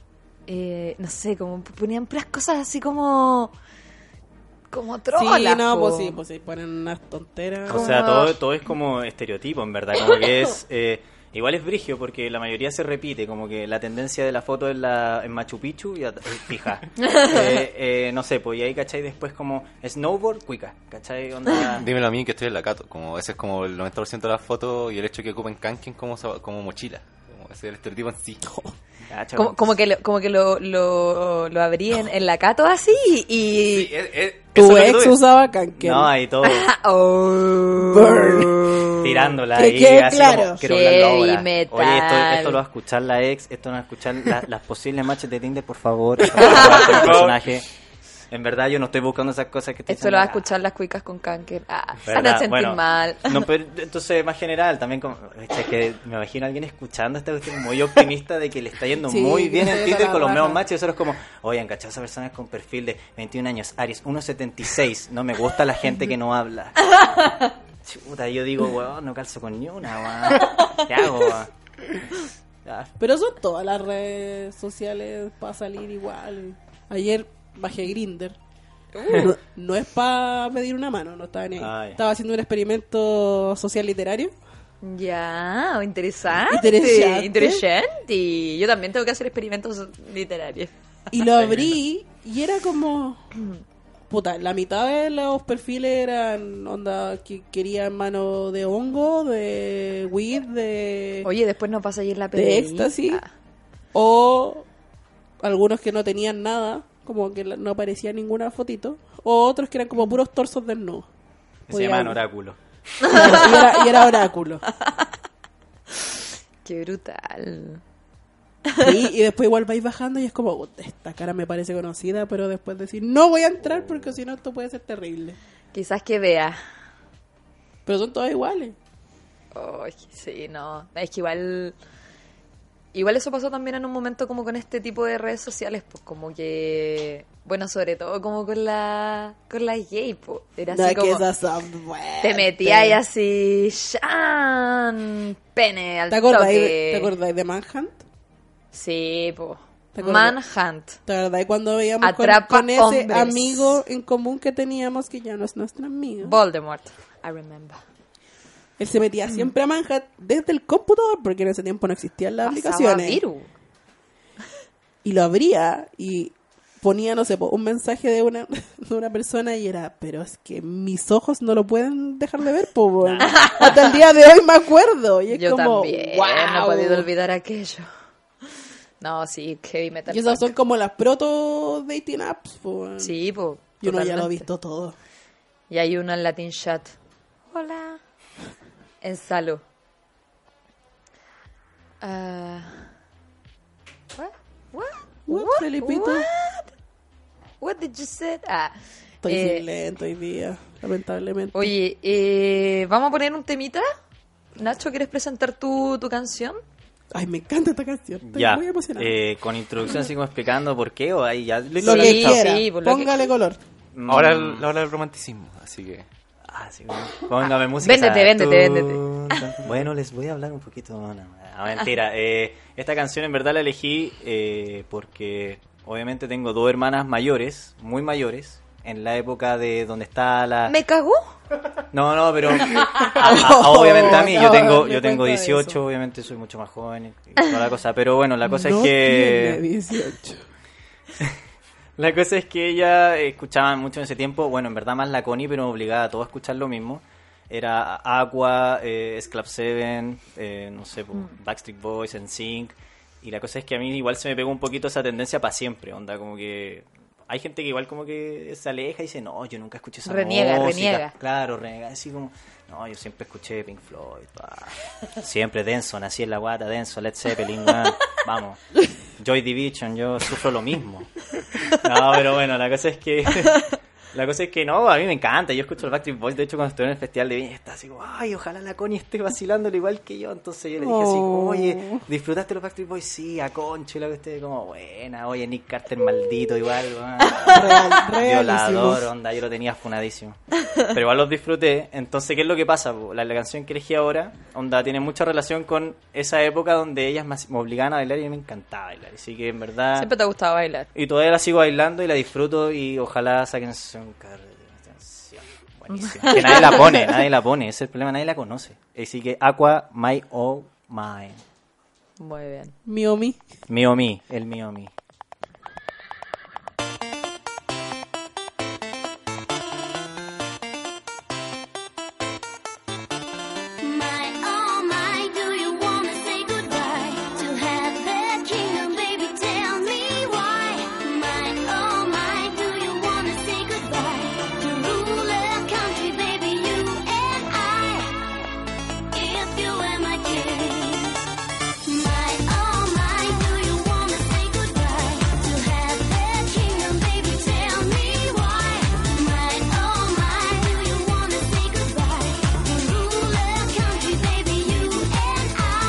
no sé, como ponían puras cosas así como trolas. Sí, no, po. pues sí, ponen unas tonteras. O sea, todo es como estereotipo, en verdad. Como que es... igual es brigio porque la mayoría se repite. Como que la tendencia de la foto en Machu Picchu, ya fija. No sé, pues y ahí, ¿cachai? Después como snowboard, cuica, ¿cachai? Onda... Dímelo a mí que estoy en la Cato. Como ese es como el 90% de las fotos y el hecho de que ocupen kanken como mochila. Como ese es el estereotipo en sí. Cacha, Como que lo abrí en la Cato así y... Sí, eso Tu es lo que ex tú ves. usaba Kanken. No, ahí todo Oh. tirándola Que ahí, quede así claro. como, quiero hablar la Heavy obra. metal. Oye, esto lo va a escuchar la ex, esto no va a escuchar las posibles matches de Tinder, por favor. Esto no va a ser un personaje. En verdad yo no estoy buscando esas cosas que te Esto lo va a escuchar las cuicas con cáncer. Se van a sentir mal. No, pero entonces más general, también como, es que me imagino a alguien escuchando esta cuestión muy optimista de que le está yendo Sí, muy bien que en se Tinder la con los raja. nuevos matches. Y eso es como, oigan, ¿cachai? Esa persona es con perfil de 21 años, Aries, 1.76. No me gusta la gente que no habla. Chuta, yo digo, weón, no calzo con ni una, weón. ¿Qué hago, weón? Ya. Pero son todas las redes sociales para salir igual. Ayer bajé Grindr. No es para pedir una mano, no estaba ni ahí. Ah, ya. Estaba haciendo un experimento social literario. Ya, interesante. Interesante. Interesante. Yo también tengo que hacer experimentos literarios. Y lo abrí y era como... Puta, la mitad de los perfiles eran onda que querían mano de hongo, de weed, de... Oye, después no pasa ahí en la PDI. de éxtasis. Ah. O algunos que no tenían nada, como que no aparecía ninguna fotito. O otros que eran como puros torsos desnudos. Se llaman oráculos. Claro, y era oráculo. Qué brutal. Sí, y después igual vais bajando y es como, esta cara me parece conocida, pero después decir, no voy a entrar porque si no esto puede ser terrible. Quizás que vea. Pero son todas iguales. Ay, sí, no. Es que igual eso pasó también en un momento como con este tipo de redes sociales, pues como que, bueno, sobre todo como con las gay, pues. Era así No, que como, esas son buenas. te metías y así, ¡shan! Pene al ¿Te acordáis toque. de Manhunt? Sí, pues. ¿Te acuerdas? Manhunt. ¿Te acordás cuando veíamos Atrapa con ese hombres. amigo en común que teníamos que ya no es nuestro amigo? Voldemort. I remember. Él se metía siempre a Manhunt desde el computador porque en ese tiempo no existían las Pasaba aplicaciones. virus. Y lo abría y ponía, no sé, un mensaje de una persona y era, pero es que mis ojos no lo pueden dejar de ver, po, weón. Hasta el día de hoy me acuerdo. Y es Yo como, también, wow. no he podido olvidar aquello. No, sí, heavy metal. Y esas punk. son como las proto dating apps, po, weón. Sí, pues. Y uno ya lo ha visto todo. Y hay uno en Latin Chat. Hola. En Salo. What? Felipito? What did you say? Ah. Estoy eh, lento hoy día, lamentablemente. Oye, ¿vamos a poner un temita? Nacho, ¿quieres presentar tu canción? Ay, me encanta esta canción. Estoy Ya, muy emocionado. con introducción así como explicando por qué o ahí ya Lo lo que Sí, quiera, sí, por lo que- póngale color. Ahora la hora del romanticismo, así que... Ah, sí, bueno. Póngame música. Véndete, véndete. Bueno, les voy a hablar un poquito. No, mentira. Esta canción en verdad la elegí porque obviamente tengo dos hermanas mayores, muy mayores, en la época de donde está la... ¿Me cagó? No, pero obviamente a mí, yo tengo me 18, cuenta eso. obviamente soy mucho más joven y toda la cosa, pero bueno, la cosa No es tiene que... 18. La cosa es que ella escuchaba mucho en ese tiempo, bueno, en verdad más la Connie, pero me obligaba a todos a escuchar lo mismo. Era Aqua, Sclap 7, no sé, Backstreet Boys, NSYNC. Y la cosa es que a mí igual se me pegó un poquito esa tendencia para siempre, onda, como que... Hay gente que igual como que se aleja y dice, no, yo nunca escuché esa Reniega. música. Claro, reniega, así como... No, yo siempre escuché Pink Floyd, siempre Denso, nací en la guata, Denso, Led Zeppelin, weón. Vamos. Joy Division, yo sufro lo mismo. No, pero bueno, la cosa es que La cosa es que no, a mí me encanta. Yo escucho el Backstreet Boys. De hecho, cuando estuve en el Festival de Viña, estaba así como, ay, ojalá la Connie esté vacilándolo igual que yo. Entonces yo le dije así, oye, ¿disfrutaste los Backstreet Boys? Sí, a Concho. Y la que esté como, buena. Oye, Nick Carter maldito igual. Violador, onda. Yo lo tenía funadísimo. Pero igual los disfruté. Entonces, ¿qué es lo que pasa? La canción que elegí ahora, onda, tiene mucha relación con esa época donde ellas me obligaban a bailar y a mí me encantaba bailar. Así que en verdad... Siempre te ha gustado bailar. Y todavía la sigo bailando y la disfruto y ojalá saquen canción. Buenísima. Que nadie la pone, ese es el problema, nadie la conoce. Así que Aqua, My Oh My. Muy bien. Miomi. Miomi, el Miomi. My, oh my, do you wanna say goodbye to have that kingdom, baby? Tell me why. My, oh my, do you wanna say goodbye to rule a country, baby? You and I, if you were my king. My, oh my, do you wanna say goodbye to have that kingdom, baby? Tell me why. My, oh my, do you wanna say goodbye to rule a country, baby? You and I.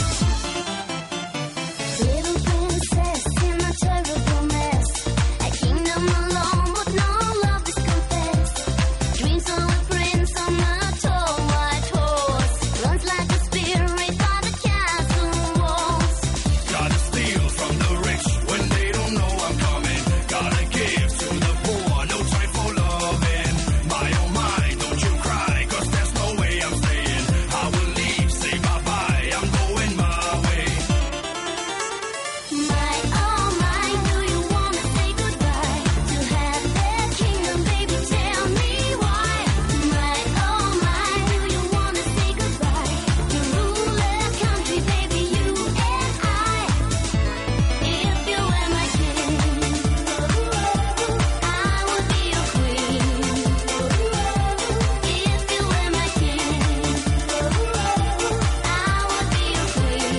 Little princess in a terrible mess. A kingdom alone, but no love is confessed. Dreams of a prince on a tall white horse. Runs like a spirit by the castle walls. Gotta steal from the rich when they don't know I'm coming. Gotta give to the poor, no time for loving. My oh my, don't you cry, 'cause there's no way I'm staying. I will leave, say bye bye, I'm going my way. My, oh my, do you wanna say goodbye to have that kingdom, baby? Tell me why. My, oh my, do you wanna say goodbye to rule a country, baby? You and I, if you were my king, I would be your queen. If you were my king, I would be your queen.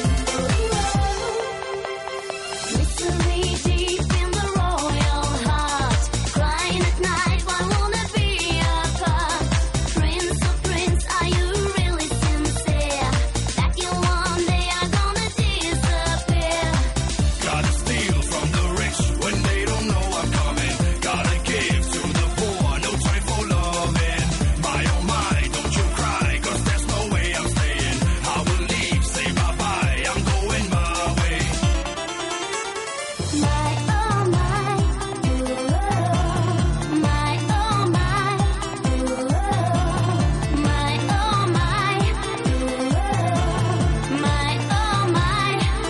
Mystery deep in the royal heart, crying at night, why won't it be apart? Prince of prince, are you really sincere that you one day are gonna disappear? Gotta steal from the rich when they don't know I'm coming. Gotta give to the poor, no time for loving. My oh my, don't you cry, 'cause there's no way I'm staying. I will leave, say bye bye, I'm going my way. My, oh my, ooh, my, oh my, ooh, my, oh my, ooh, my, oh my.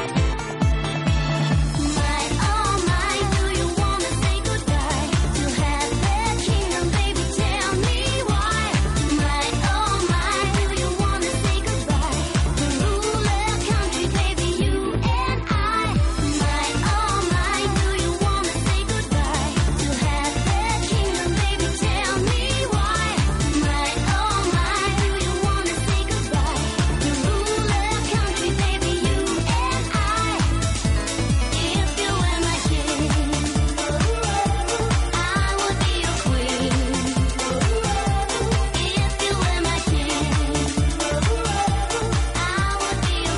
My, oh my, do you wanna say goodbye to have that kingdom, baby? Tell me why. My, oh my, do you wanna say goodbye to rule a country, baby? You and I. My, oh my, do you wanna say goodbye to have that kingdom, baby? Tell me why. My, oh my, do you wanna say goodbye to rule a country, baby? You and I. If you were my king, I would be your queen. If you were my king, I would be your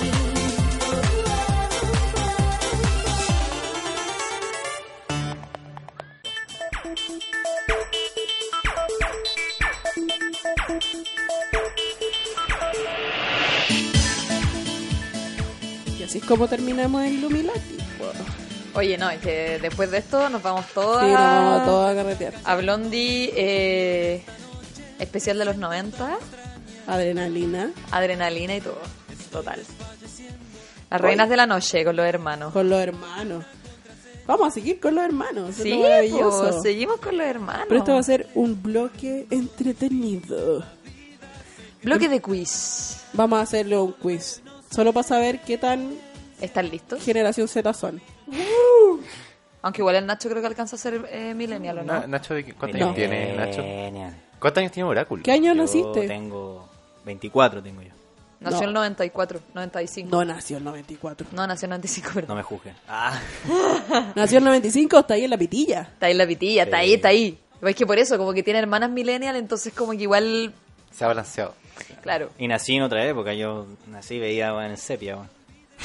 Y así es como terminamos en Lumilati. Oye, no, es que después de esto nos vamos todas Sí, nos vamos todos a carretear. a Blondie, especial de los 90, Adrenalina. adrenalina y todo. Total. Las reinas de la noche con los hermanos. Con los hermanos. Vamos a seguir con los hermanos. Eso es Sí, lo maravilloso. pues, seguimos con los hermanos. Pero esto va a ser un bloque entretenido. Bloque de quiz. Vamos a hacerle un quiz. Solo para saber qué tan ¿Están listos? generación Z son. Aunque igual el Nacho creo que alcanza a ser millennial, ¿o no? Nacho, ¿cuántos No. años tiene Nacho? Genial. ¿Cuántos años tiene Oráculo? ¿Qué año Yo naciste? tengo 24, tengo yo. Nació No. el 94, 95. No nació el 94. No, nació el 95, No perdón. me juzguen. Ah, Nació el 95, está ahí en la pitilla. Está ahí la pitilla, está ahí, está ahí. Es que por eso, como que tiene hermanas millennial, entonces como que igual, Se ha balanceado. claro. Y nací en otra época, yo nací veía en el sepia, weón.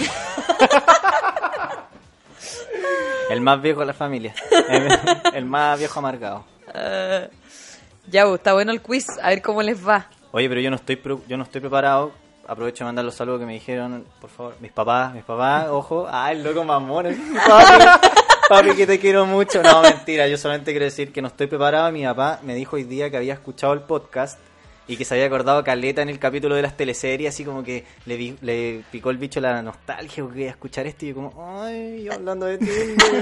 El más viejo de la familia. El más viejo amargado. Ya, pues, está bueno el quiz, a ver cómo les va. Oye, pero yo no estoy preparado. Aprovecho de mandar los saludos que me dijeron, por favor. Mis papás, ojo. Ah, el loco mamón. Papi, que te quiero mucho. No, mentira, yo solamente quiero decir que no estoy preparado. Mi papá me dijo hoy día que había escuchado el podcast y que se había acordado caleta en el capítulo de las teleseries, así como que le picó el bicho la nostalgia, porque quería escuchar esto y yo como, ay, yo hablando de ti.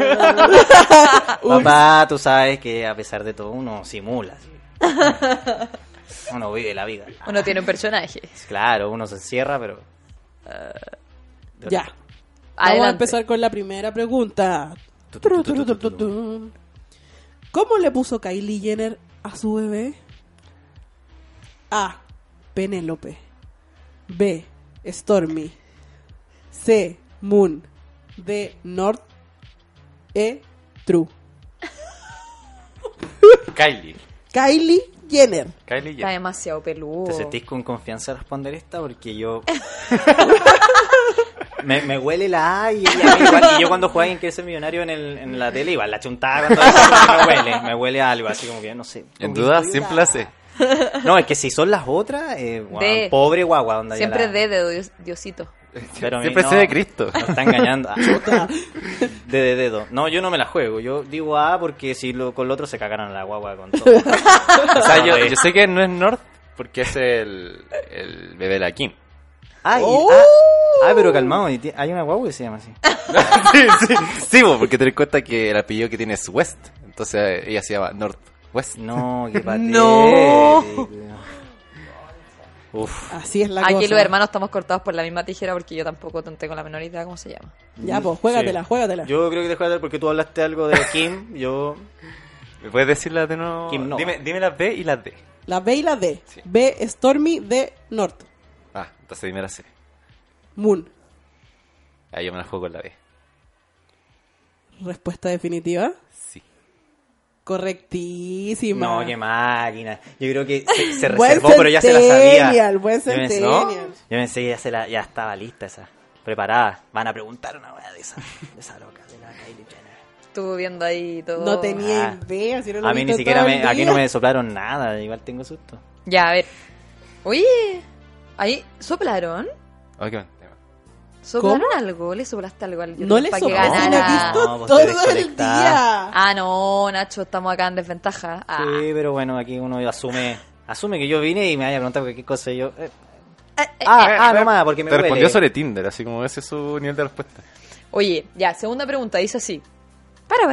Papá, tú sabes que a pesar de todo uno simula, ¿sí? Uno vive la vida. Uno tiene un personaje. Claro, uno se encierra, pero... Ya. Vamos a Adelante. empezar con la primera pregunta. ¿Cómo le puso Kylie Jenner a su bebé? A. Penélope. B. Stormy. C. Moon. D. North. E. True. Kylie. Kylie Jenner. Kylie Está Jenner. demasiado peludo. ¿Te sentís con confianza de responder esta? Porque yo... me huele la A y yo cuando jugaba en Quiero Ser Millonario en la tele igual la chuntaba cuando me huele a algo, así como que no sé. En como que duda, estoy siempre la- la sé. No, es que si son las otras, guau, D. pobre guagua. Onda, ya Siempre la- de Diosito. Pero Siempre no, sé de Cristo. Me está engañando. De dedo. No, yo no me la juego. Yo digo A porque si con lo otro se cagaron a la guagua con todo. O sea, yo sé que no es North porque es el bebé de la Kim. Ay, ¡Oh! pero calmado, hay una guagua que se llama así. Sí, porque te das cuenta que el apellido que tiene es West. Entonces ella se llama North West. No, qué patético. No. Uf. Así es la Aquí cosa. los hermanos estamos cortados por la misma tijera porque yo tampoco tengo la menor idea cómo se llama. Ya, pues, juégatela, Sí. juégatela. Yo creo que te juegas porque tú hablaste algo de Kim. Yo. ¿Me puedes decirlas de nuevo? Kim Nova. Dime las B y las D. La B y la D. Sí. B. Stormy. D. North. Ah, entonces dime la C. Moon. Ahí yo me la juego con la B. Respuesta definitiva. Sí. Correctísima. No, qué máquina. Yo creo que se Buen reservó, pero ya se la sabía. centennial, buen Yo pensé- centennial. Yo pensé que ya estaba lista esa. Preparada. Van a preguntar una weá de esa loca, de la Kylie Jenner. Estuve viendo ahí todo. No tenía Ah. idea. Si no lo A he mí ni visto siquiera todo el aquí día. no me soplaron nada, igual tengo susto. Ya, a ver. Oye, ahí soplaron. Ok, ¿Soplaron ¿Cómo? algo? ¿Le soplaste algo al No le para que sopló, si lo he ganara? visto No, pues todo estoy el desconectada. día. Ah, no, Nacho, estamos acá en desventaja. Ah. Sí, pero bueno, aquí uno asume que yo vine y me vaya a preguntar cualquier cosa y yo... Ah, nomás, porque me Te respondió huele. sobre Tinder, así como ese es su nivel de respuesta. Oye, ya, segunda pregunta, dice así. Para.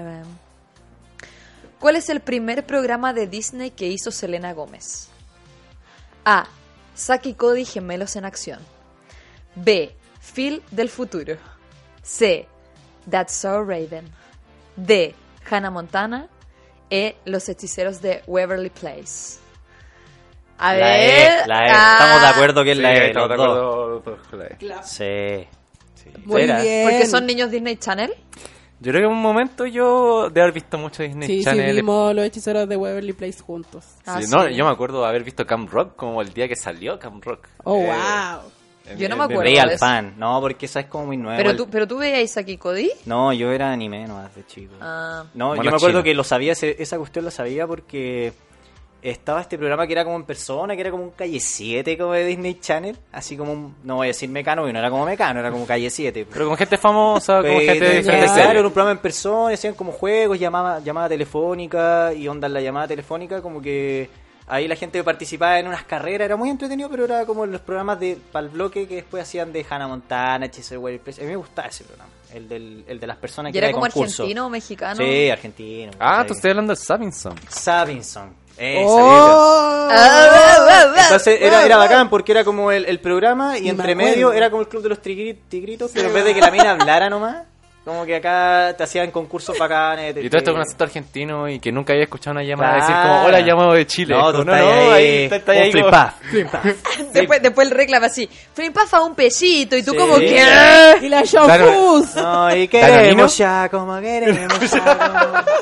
¿Cuál es el primer programa de Disney que hizo Selena Gómez? A. Zack y Cody gemelos en acción. B. Phil del futuro. C. That's So Raven. D. Hannah Montana. E. Los hechiceros de Waverly Place. A La ver. E, la E. Ah, Estamos de acuerdo que es la E. estamos de los dos. acuerdo con la E. Sí. Muy Era. bien. Porque son niños Disney Channel. Yo creo que en un momento yo de haber visto mucho Disney Sí, sí, Channel. vimos los hechiceros de Waverly Place juntos. Ah, Sí, no, sí. yo me acuerdo de haber visto Camp Rock como el día que salió Camp Rock. Oh, Eh, wow. Yo no me acuerdo. Real de eso. fan. No, porque esa es como muy nueva. Pero tú veías a Zack y Cody. No, yo era anime nomás de chico. Ah. No, Mono yo me acuerdo chino. que lo sabía, esa cuestión la sabía porque estaba este programa que era como en persona, que era como un Calle 7 como de Disney Channel, así como no voy a decir Mecano, porque no era como Mecano, era como Calle 7. Pero con gente famosa, como Pero, gente de diferentes claro, series. era un programa en persona, hacían como juegos, llamada telefónica, y onda en la llamada telefónica, como que ahí la gente participaba en unas carreras, era muy entretenido, pero era como los programas para el bloque que después hacían de Hannah Montana, HC Waverly Place. A mí me gustaba ese programa, el de las personas ¿Y que era de como concurso. argentino o mexicano? Sí, argentino. Ah, tú estás hablando de Sabinson. Sabinson. Oh. Entonces era bacán porque era como el programa y Me entre acuerdo. medio era como el club de los tigritos, pero en vez de que la mina hablara nomás, como que acá te hacían concursos bacanes. Y todo esto con acento argentino y que nunca había escuchado una llamada decir Claro. como, hola, llamado de Chile. No, Como, tú estás ahí, estás ahí un flip como- puff. Después el reclama así, Flimpafa un pesito y tú Sí. como que... Y la John Claro. Fus. No, y ¿Danonino? queremos ya como queremos ya como...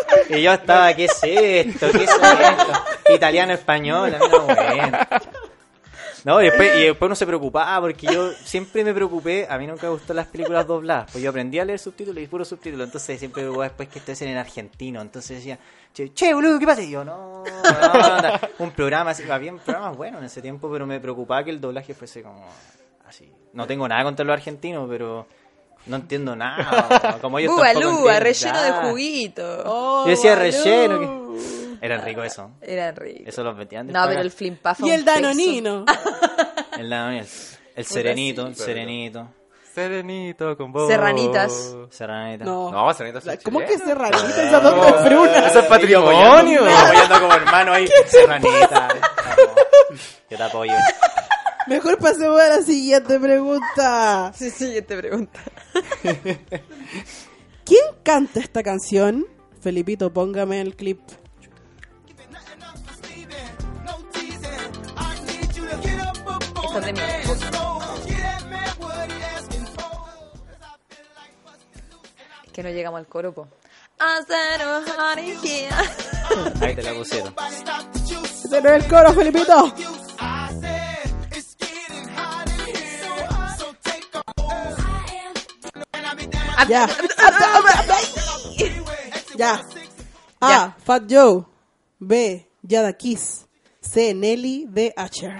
Y yo estaba, ¿qué es esto? ¿Qué es esto? Italiano, español, a mí no, bueno. No, y después uno se preocupaba, porque yo siempre me preocupé, a mí nunca me gustaron las películas dobladas, pues yo aprendí a leer subtítulos y puro subtítulos, entonces siempre me preocupaba después que estuviesen en argentino, entonces decía, che, boludo, ¿qué pasa? Y yo, no, un programa así, había programas buenos en ese tiempo, pero me preocupaba que el doblaje fuese como así. No tengo nada contra los argentinos, pero no entiendo nada, como ellos Lúa, tampoco lúa, entienden relleno de nada. juguito. Oh, Yo decía Balú. relleno, que... Eran ricos eso. Eran ricos. Eso los vendían. No, pero el flimpafa. Y el Danonino. El Danonino, el serenito, el serenito. Serenito con vos. Serranitas. Serranita. No. No, Serenito es ¿Cómo que chileno. serranita? Esas dos con fruna. Eso es patrimonio. Me apoyando como hermano ahí. Serranita. Yo te apoyo. Mejor pasemos a la siguiente pregunta. Sí, siguiente pregunta. ¿Quién canta esta canción? Felipito, póngame el clip. Esta es de mi época. Es que no llegamos al coro, po. Ahí te la pusieron. Ese no es el coro, Felipito. Ya. Ya. A. Fat Joe. B. Yada Kiss. C. Nelly. D. Asher.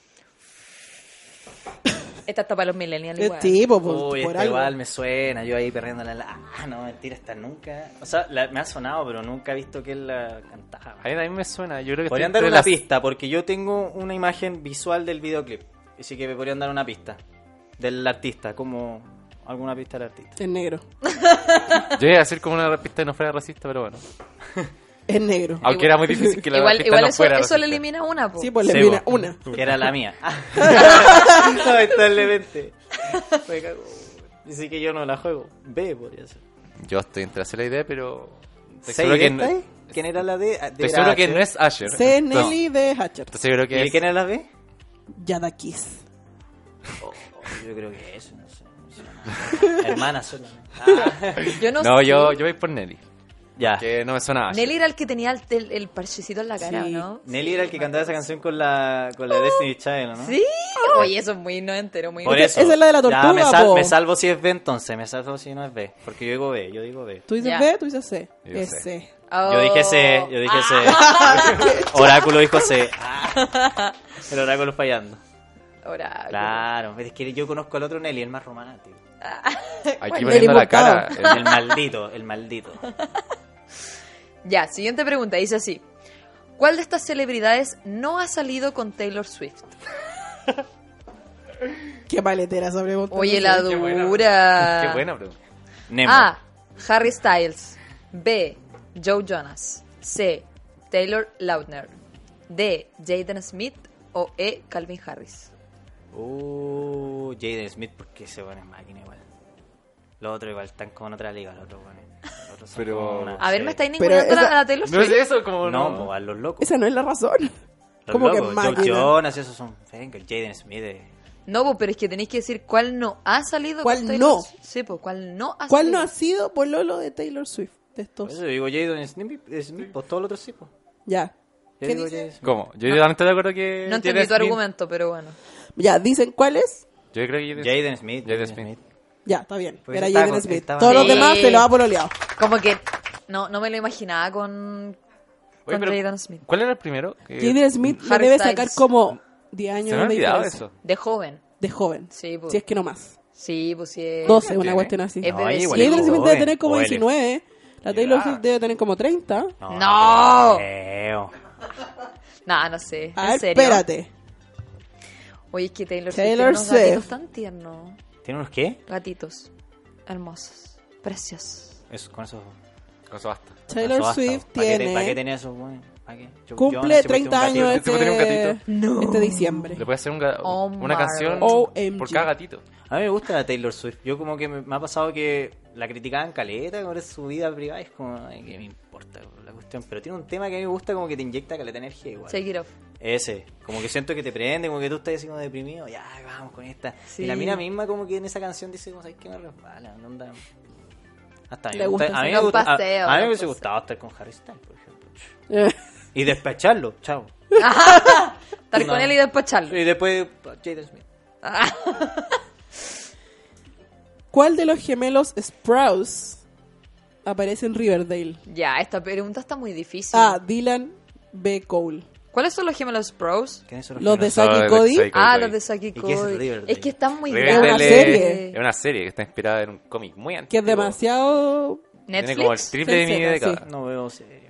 Esta está para los millennials Es igual. tipo, por Uy, esta algo. igual me suena. Yo ahí perdiendo la... Ah, no, mentira, esta nunca... O sea, me ha sonado, pero nunca he visto que él la cantaba. A mí me suena. Yo creo que Podrían estoy dar entre una las- pista, porque yo tengo una imagen visual del videoclip. Así que me podrían dar una pista del artista, como alguna pista del artista. Es negro. Yo iba a decir como una pista que no fuera racista, pero bueno. Es negro. Aunque era muy difícil que la Igual, pista igual no eso, fuera eso le racista. elimina una, po. Sí, pues le Sí, mira po, una. Que era la mía. Lamentablemente. Me cago. Así que yo no la juego. B podría ser. Yo estoy entre hacer la idea, pero... Estoy ¿Seis seguro que esta no- es? ¿Quién era la D? Estoy seguro que no es Asher. C. Nelly. D. Asher. Estoy seguro que ¿Y es... quién era la B? Yada Kiss. Yo creo que eso, no sé. Hermana solamente. Yo no, No, sé. yo voy por Nelly. Ya. Que no me suena Asher. Nelly era el que tenía el parchecito en la cara, Sí. ¿no? Nelly era el que cantaba esa canción con la Destiny Child, ¿no? Sí. Oye, eso es muy noventero, muy Por Esa eso. es la de la Ya, tortuga, po. me salvo si es B entonces. Me salvo si no es B. Porque yo digo B. Yo digo B. Tú dices Ya. B, tú dices C. Yo Es sé. C. Oh. Yo dije C. Yo dije C. Oráculo dijo C. El oráculo fallando. Ahora, Claro. Es que yo conozco al otro Nelly, el más romántico. Aquí Nelly poniendo la Furtado. cara. El maldito. El maldito. Ya, siguiente pregunta, dice así. ¿Cuál de estas celebridades no ha salido con Taylor Swift? Qué paletera esa pregunta. Oye, no la sé. dura. Qué buena pregunta. Nemo. A. Harry Styles. B. Joe Jonas. C. Taylor Lautner. D. Jaden Smith. O E. Calvin Harris. Jaden Smith, porque ese bueno es máquina igual. Los otros igual están con otra liga, los otros bueno. Los otros son Pero- como una A ver, serie. ¿me estáis Pero ninguneando esa- a la Taylor No es Swift? eso, como No, no. po, a los locos. Esa no es la razón. Los ¿Cómo que locos. máquina? Joe Jonas, esos son. Venga, el Jaden Smith. No, po, pero es que tenéis que decir cuál no ha salido ¿Cuál con Taylor no? Swift. Sí, pues, cuál no ha ¿Cuál salido. no ha sido pololo de Taylor Swift? De Por estos. eso digo Jaden Smith, pues todos los otros sí, pues. Ya. Yo ¿Qué digo dice? Jaden Smith. ¿Cómo? Yo también estoy de acuerdo que... No entendí Jaden tu Smith- argumento, pero bueno. Ya, dicen cuáles. Yo creo que Jaden Smith. Jaden Smith. Ya, está bien. Pues Era estaba Jaden con- Smith. estaba- Todos los Sí. demás se lo ha pololeado. Como que no me lo imaginaba con Oye, pero, Jaden Smith. ¿cuál era el primero? Que- Jaden Smith le Harry debe Styles. sacar como 10 Se años me ha de olvidado diferencia. eso. De joven. De joven. Sí, pues. Si es que no más. Sí, pues sí. es- 12, una tiene? cuestión así. Es No, bebé. igual Jaden es Smith joven. debe tener como O él es- 19. La Taylor Swift debe tener como 30. No. creo. No sé. A ¿En ver, serio? espérate. Oye, es que Taylor Swift Taylor tiene unos gatitos Swift. tan tiernos. ¿Tiene unos qué? Gatitos. Hermosos. Preciosos. Eso, con eso. Con eso basta. Taylor Eso basta. Swift ¿Para qué tiene... tenía eso, güey? ¿Para qué? Yo Cumple nací porque 30 un gatito. años ¿Este tipo tiene un gatito? este diciembre. Le puede hacer Oh, una canción OMG. por cada gatito. A mí me gusta la Taylor Swift. Yo como que me ha pasado que la criticaban caleta con su vida privada. Es como, ay, que me importa la cuestión. Pero tiene un tema que a mí me gusta como que te inyecta caleta energía igual. Take it off. Ese, como que siento que te prende, como que tú estás así como deprimido, ya, vamos con esta. Sí. Y la mina misma como que en esa canción dice, como, ¿sabes qué? Me resbala, no anda. Hasta a mí Le me gusta gusta- a mí hacer me gusta- un paseo, a mí me un hubiese paseo. gustado estar con Harry Styles, por ejemplo. Y despacharlo, chao. Estar No. con él y despacharlo. Y después Jaden Smith. ¿Cuál de los gemelos Sprouse aparece en Riverdale? Ya, esta pregunta está muy difícil. A. Dylan. B. Cole. ¿Cuáles son los gemelos Bros? ¿Quiénes son Los de gemelos? Saki de Cody. Saki Ah, Cody. los de Saki ¿Y qué es Cody. Riverdale? Es que están muy Riverdale una grandes. serie. Es una serie que está inspirada en un cómic muy antiguo. Que es demasiado... Tiene como el Netflix. triple de mi Sencera, década. No veo serie.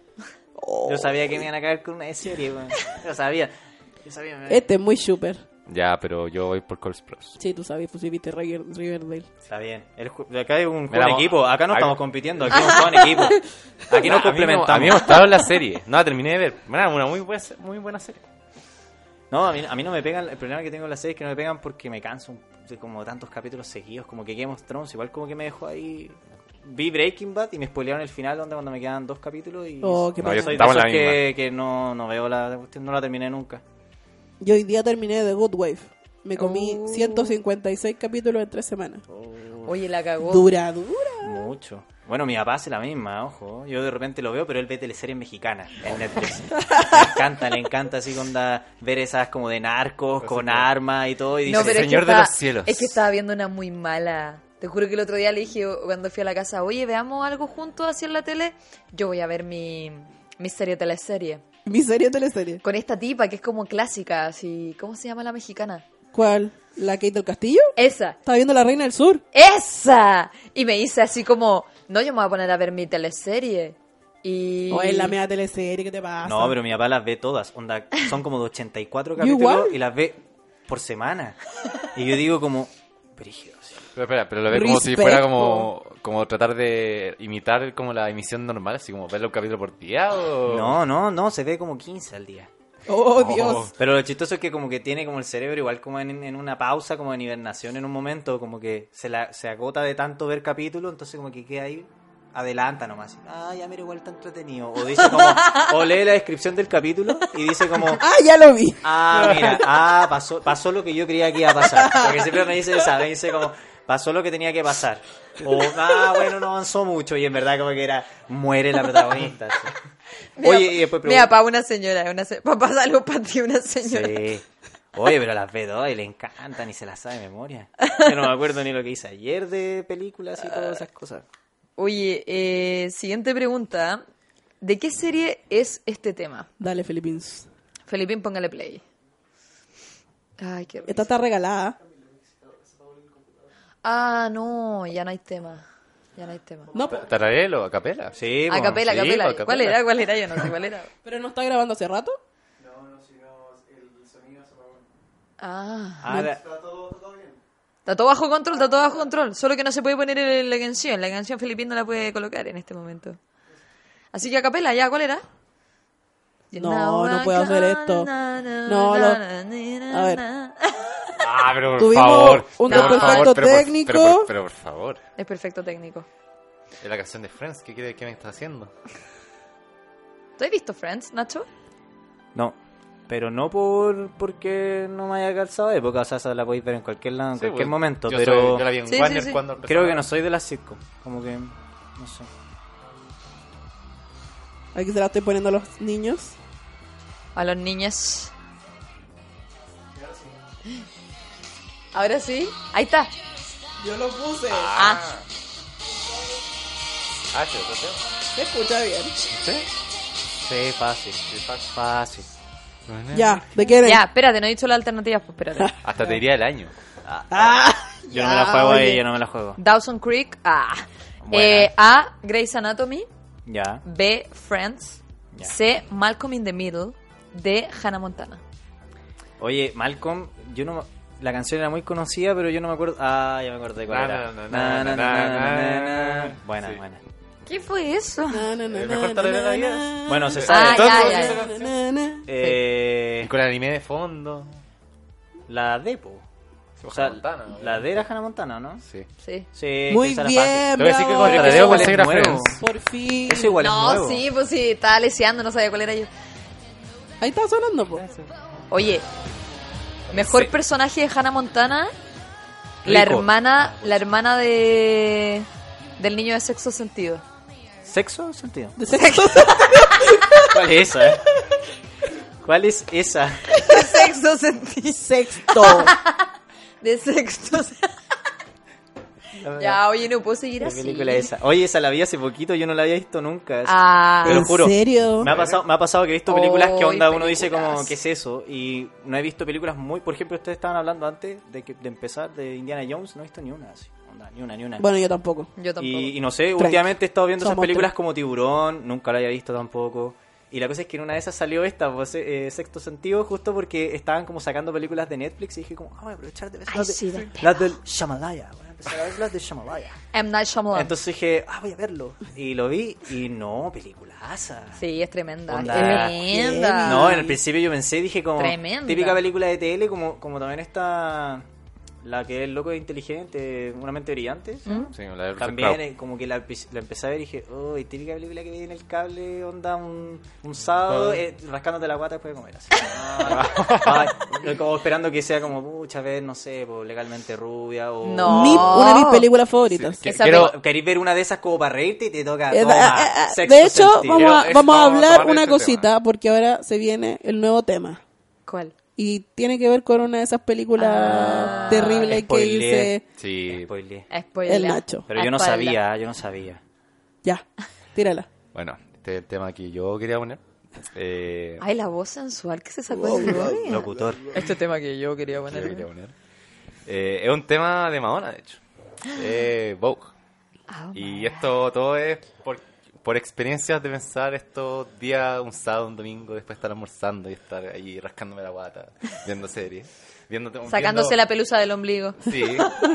Yo sabía que me iban a caer con una serie, weón. Yo sabía. Este es muy super. Ya, pero yo voy por Cole Sprouse. Sí, tú sabes, pues si viste Riverdale. Está bien. Acá hay un Mira, juego en equipo. Acá no acá- estamos compitiendo. Aquí es un juego en equipo. Aquí nos complementamos. A mí me gustaron la serie. No la terminé de ver. Era una muy buena serie. No, a mí no me pegan. El problema que tengo en la serie es que no me pegan porque me canso de como tantos capítulos seguidos. Como que Game of Thrones, igual como que me dejó ahí. Vi Breaking Bad y me spoilearon el final cuando me quedan 2 capítulos. Y Oh, qué No, yo soy de estaba en esos la misma. que no veo la cuestión, no la terminé nunca. Yo hoy día terminé The Good Wife. Me comí Oh. 156 capítulos en 3 semanas. Oye, la cagó. Dura. Mucho. Bueno, mi papá hace la misma, ojo. Yo de repente lo veo, pero él ve teleseries mexicanas en Netflix. Le encanta así ver esas como de narcos, con armas y todo. Y dice, No, pero Señor es que de está- los cielos. Es que estaba viendo una muy mala. Te juro que el otro día le dije cuando fui a la casa, oye, veamos algo juntos así en la tele. Yo voy a ver mi serie teleserie. Mi serie de teleserie. Con esta tipa que es como clásica, así. ¿Cómo se llama la mexicana? ¿Cuál? ¿La Kate del Castillo? Esa. Estaba viendo La Reina del Sur. ¡Esa! Y me hice así como, no, yo me voy a poner a ver mi teleserie. Y... O es la media teleserie, ¿qué te pasa? no, pero mi papá las ve todas. Onda, son como de 84 Yo igual. capítulos y las ve por semana. Y yo digo como, brígido, sí. Pero espera, pero lo ve como si Respeto. fuera como tratar de imitar como la emisión normal, así como verlo un capítulo por día o... No, se ve como 15 al día. Oh, Dios. Pero lo chistoso es que como que tiene como el cerebro igual como en una pausa, como en hibernación en un momento, como que se agota de tanto ver capítulos, entonces como que queda ahí, adelanta nomás. Ah, ya mira, igual está entretenido. O dice como, o lee la descripción del capítulo y dice como, Ah, ya lo vi. mira, pasó lo que yo creía que iba a pasar. Porque siempre me dice como, pasó lo que tenía que pasar. O, bueno, no avanzó mucho y en verdad como que muere la protagonista. Sí. Oye, y después Mi papá, una señora. Papá, salud para ti, una señora. Sí. Oye, pero las ve todas y le encantan y se las sabe de memoria. Yo no me acuerdo ni lo que hice ayer de películas y todas esas cosas. Oye, siguiente pregunta. ¿De qué serie es este tema? Dale, Filipins. Felipín, póngale play. Ay, qué Esta risa. está regalada. Ah, no, ya no hay tema. Ya no hay tema. No, ¿Tararelo? ¿A capela? Sí, A capela, sí, a capela. a capela. ¿Cuál era? ¿Cuál era? Yo no sé cuál era. pero no está grabando hace rato. Ah. la- Está todo bajo control, está todo bajo control. Solo que no se puede poner en la canción. La canción Felipín no la puede colocar en este momento. Así que a capela, ya, ¿cuál era? No, no puedo hacer esto. No, a ver. Ah, pero por Tuvimos favor. un pero por desperfecto favor, técnico. Pero por favor. Es perfecto técnico. Es la canción de Friends. ¿Qué me estás haciendo? ¿Tú has visto Friends, Nacho? No, pero no porque no me haya calzado de época, o sea, esa la podéis ver en cualquier lado, en Sí, cualquier pues, momento, yo pero yo la vi en Sí, Warner sí, sí. cuando empezó. creo que no soy de las sitcom, como que, no sé. Aquí se la estoy poniendo a los niños. A los niños. Ahora sí. Ahí está. Yo lo puse. Ah. Ah, sí, otro tema. Se escucha bien. ¿Sí? Sí, fácil, fácil. Ya, ¿de qué eres? Ya, espérate, no he dicho las alternativas, pues espérate. Hasta te diría el año. Yo no me la juego ahí, yo no me la juego. Dawson Creek. Ah. Buena. A. Grey's Anatomy. Ya. B. Friends. Ya. C. Malcolm in the Middle. D. Hannah Montana. Oye, Malcolm, la canción era muy conocida, pero yo no me acuerdo. Ah, ya me acordé cuál era. Buena, Sí. buena. ¿Qué fue eso? El mejor tarero de la vida. Bueno, se Ah, sabe. ya. Y con el anime de fondo. La D, po. O sea, Hannah Montana, ¿no? la D era Hannah Montana, ¿no? Sí. Sí. Sí, Muy esa era bien, fácil. Te voy a decir que bravo. con Pero Tarareo eso igual pensé es que era nuevo. Friends. Por fin. Eso igual es No, nuevo. sí, pues sí, estaba leseando, no sabía cuál era yo. Ahí está sonando, po. Oye, mejor Sí. personaje de Hannah Montana, la Rico. hermana de Del niño de sexto sentido. ¿Sexo sentido? De sexo. ¿Cuál es esa? ¿Cuál es esa? De sexto sentido. Sexto. De sexto. Ya, oye, no puedo seguir ¿Qué así. película es esa? Oye, esa la vi hace poquito, yo no la había visto nunca. Ah, Te lo ¿En juro. serio? Me ha pasado que he visto películas que onda Ay, uno dice como, películas. ¿qué es eso? Y no he visto películas muy... Por ejemplo, ustedes estaban hablando antes de empezar de Indiana Jones, no he visto ni una así. Onda, ni una. Bueno, yo tampoco. yo tampoco. Y no sé, Tranqui. últimamente he estado viendo esas Somos películas tres. como Tiburón, nunca la había visto tampoco. Y la cosa es que en una de esas salió esta, pues, Sexto Sentido, justo porque estaban como sacando películas de Netflix y dije como, voy a aprovechar de ver Ay, sí, de las del Shamalaya. Voy a empezar a ver las del Shamalaya. M. Night Shyamalan. Entonces dije, voy a verlo. Y lo vi y no, peliculaza. Sí, es tremenda. Onda. Tremenda. No, en el principio yo pensé, dije como Tremenda. típica película de tele, como también está la que es el loco inteligente, una mente brillante. Sí, la de Russell También Crowe. como que la empecé a ver y dije, uy, típica película que vi en el cable, onda un sábado, rascándote la guata después de comer así. Como esperando que sea como, pucha, ver, no sé, pues, Legalmente Rubia o... No. Una de mis películas favoritas. Sí, Esa Pero querés ver una de esas como para reírte y te toca, Eh, toma, Sexto de hecho, Sentido. vamos a Vamos a hablar tomar una ese cosita, porque ahora se viene el nuevo tema. ¿Cuál? Y tiene que ver con una de esas películas terribles que spoileé. dice Sí, Spoileé. Spoiler. el Nacho. Pero yo no sabía. Ya, tírala. bueno, este es el tema que yo quería poner. Ay, la voz sensual que se sacó de Gloria. Locutor. Este tema que yo quería que yo poner. quería poner. Es un tema de Madonna, de hecho. Vogue. Oh, Y esto todo es por experiencias de pensar estos días, un sábado, un domingo, después de estar almorzando y estar ahí rascándome la guata, viendo series. Sacándose la pelusa del ombligo. Sí.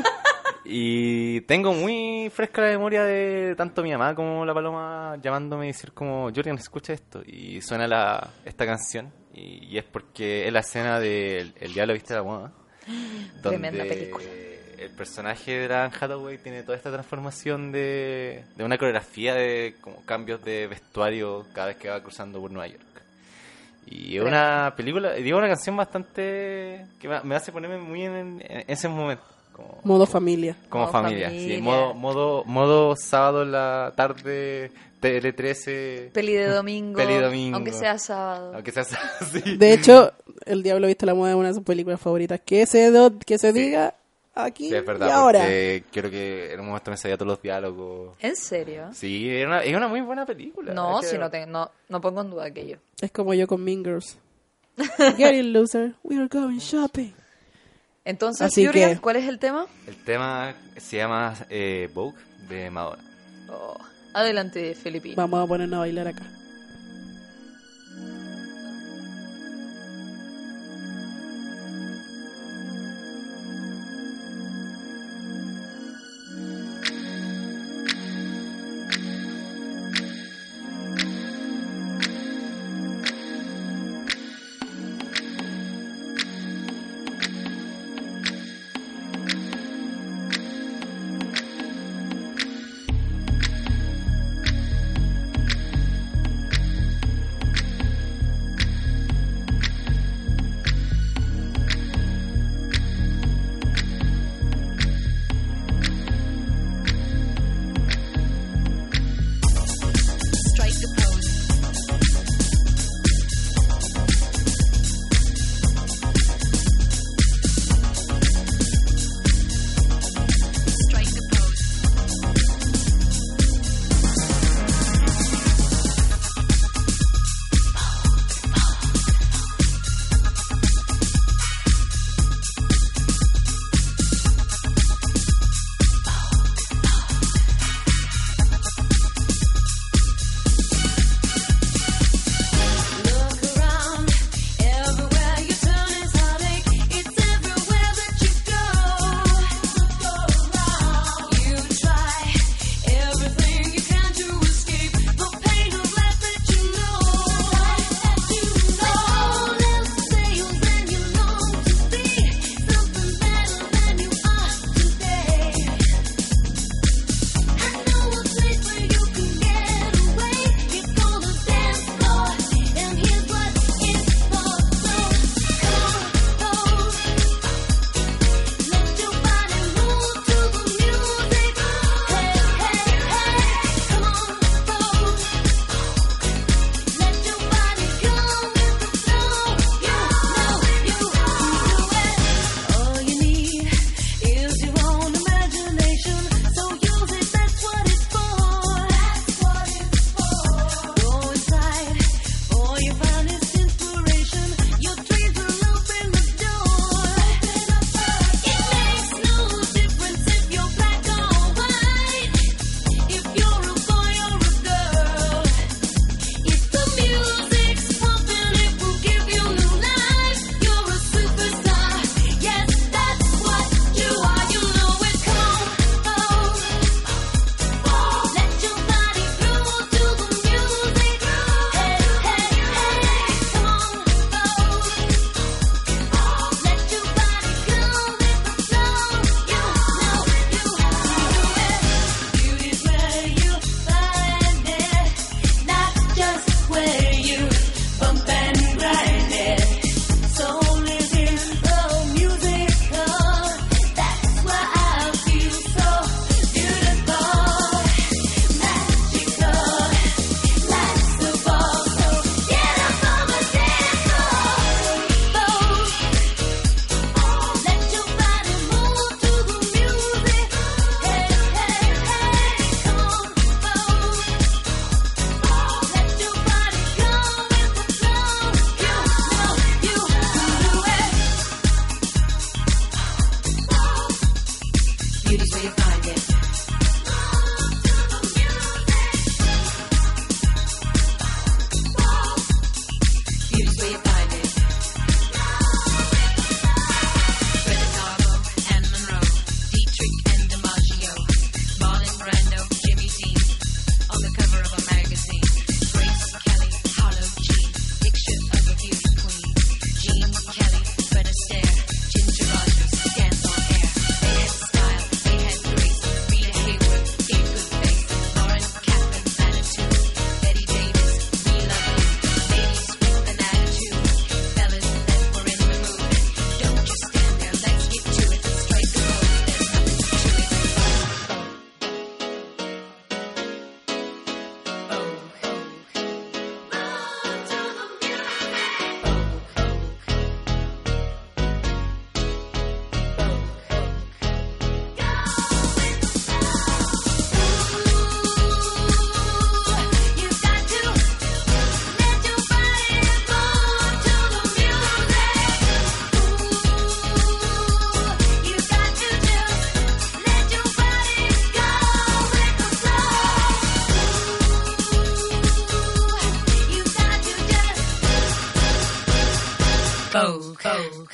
Y tengo muy fresca la memoria de tanto mi mamá como la Paloma llamándome y decir como, Julian, escucha esto. Y suena esta canción. Y es porque es la escena de El Diablo Viste la Moda. Tremenda donde película. el personaje de Anne Hathaway tiene toda esta transformación de una coreografía de como cambios de vestuario cada vez que va cruzando por Nueva York. Y es una película, digo, una canción bastante que me hace ponerme muy en ese momento. Modo familia. Como Modo familia, familia. sí. Modo sábado en la tarde, Tele 13. Peli de domingo. Peli de domingo. Aunque sea sábado. Aunque sea así. De hecho, El Diablo Viste la Moda es una de sus películas favoritas. Que se diga aquí Sí, es verdad, y ahora. porque quiero que en un momento me sabía todos los diálogos. ¿En serio? Sí, es una muy buena película. No, Es que- si no pongo en duda aquello. Es como yo con Mean Girls. Get it, loser. We are going shopping. Entonces, Así Julian, que- ¿cuál es el tema? El tema se llama Vogue de Madonna. Oh, adelante, Filipino. Vamos a ponernos a bailar acá.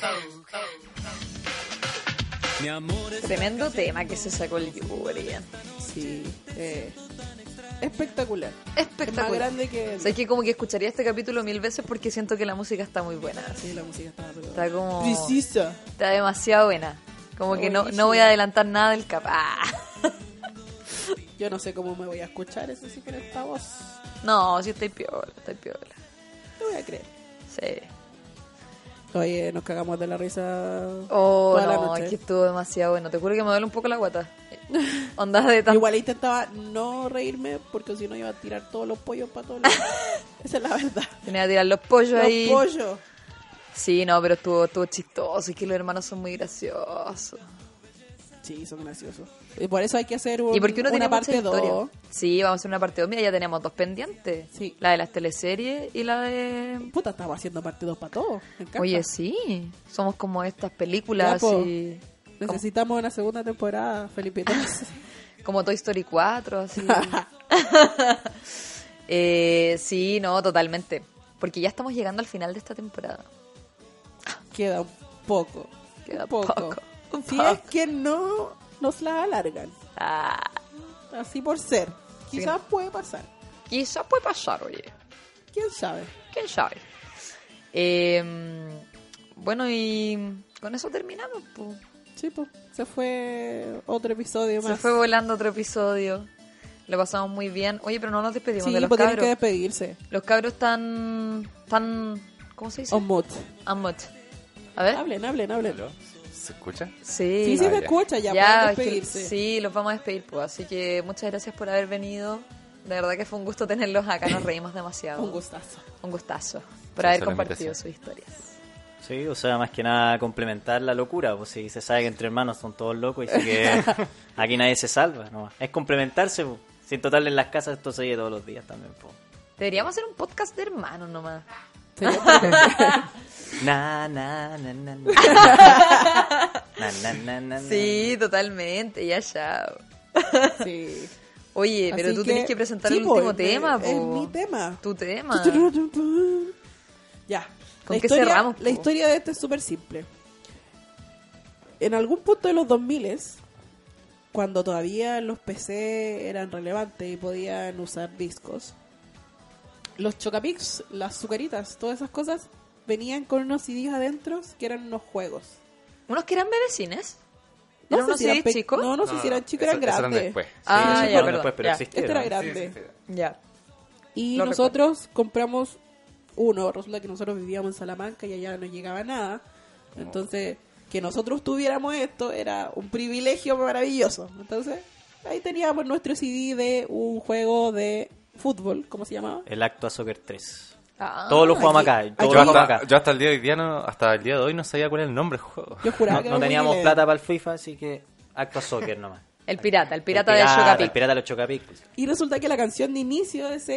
Mi amor es Tremendo tema que se sacó el Yuri. Sí, espectacular. Es más Espectacular. grande que... Sabes que como que escucharía este capítulo 1000 veces porque siento que la música está muy buena. Sí, la música estaba pero... Está como... precisa. Está demasiado buena. Como que no Buenísimo. voy a adelantar nada del cap. ¡Ah! Yo no sé cómo me voy a escuchar eso sí con esta voz. No, sí estoy piola, estoy piola. Te voy a creer. Sí. Oye, nos cagamos de la risa Oh, toda la no, noche. es que estuvo demasiado bueno. Te juro que me duele un poco la guata. Ondas de tanto... Igual intentaba no reírme porque si no iba a tirar todos los pollos para todos lados. Esa es la verdad. Tenía que tirar los pollos Los ahí. pollos. Sí, no, pero estuvo chistoso. Es que los hermanos son muy graciosos. Sí, son graciosos. Y por eso hay que hacer Y porque uno tiene una parte mucha historia. 2. Sí, vamos a hacer una parte 2. Mira, ya tenemos 2 pendientes. Sí. La de las teleseries y la de... Puta, estamos haciendo parte 2 para todo. Me encanta. Oye, sí. Somos como estas películas Ya, po. así... Necesitamos una segunda temporada, Felipe. Como Toy Story 4, así. Sí, no, totalmente. Porque ya estamos llegando al final de esta temporada. Queda un poco. Queda un poco. poco, un Si poco. es que no nos la alargan. Ah, Así por ser. Quizás puede pasar. quizás puede pasar, oye. ¿Quién sabe? ¿Quién sabe? Bueno, y con eso terminamos, pues. Sí, pues. Se fue otro episodio Se más. fue volando otro episodio. Lo pasamos muy bien. Oye, pero no nos despedimos Sí, de los pues tienen cabros. que despedirse. Los cabros están... ¿Cómo se dice? On mood. Amot. A ver. Hablen. ¿Aló? ¿Se escucha? Sí. Sí, se Ah, ya. escucha, ya, Ya, pueden es que- despedirse. sí, los vamos a despedir, pues. Así que muchas gracias por haber venido. De verdad que fue un gusto tenerlos acá. Nos reímos demasiado. Un gustazo. Un gustazo. Por Sí, haber esa es la compartido invitación. sus historias. Sí, o sea, más que nada complementar la locura, pues si se sabe que entre hermanos son todos locos y así que aquí nadie se salva, ¿no? Es complementarse, pues. Si en total en las casas esto se oye todos los días también, pues. Deberíamos hacer un podcast de hermanos nomás. Na, na, na, na, na. Na, na, na, na, na. Sí, totalmente. Ya, chao. Sí. Oye, pero Así tú tienes que presentar sí, el po, último tema, Es po. mi tema. Tu tema. Ya. ¿Con qué cerramos, La po? historia de este es súper simple. En algún punto de los 2000, cuando todavía los PC eran relevantes y podían usar discos, los Chocapics, las Zucaritas, todas esas cosas, venían con unos CDs adentro que eran unos juegos. ¿Unos que eran bebecines? No ¿Eran sé unos si eran CDs chicos? No sé si eran chicos, eran eso eran grandes. después. Ah, Sí, ya, fueron perdón. después, pero Ya. existieron. Este era grande. Ya. Y Lo nosotros compramos uno. Resulta que nosotros vivíamos en Salamanca y allá no llegaba nada. Entonces, que nosotros tuviéramos esto era un privilegio maravilloso. Entonces, ahí teníamos nuestro CD de un juego de fútbol. ¿Cómo se llamaba? El Actua Soccer 3. Ah, Todos lo jugamos aquí- acá, todos aquí- lo jugamos acá. Yo hasta el día de hoy día hasta el día de hoy no sabía cuál era el nombre del juego. Yo juraba No, que no era muy teníamos leve. plata para el FIFA, así que Actua Soccer nomás. el pirata del El Chocapic. El pirata de los Chocapic. Y resulta que la canción de inicio de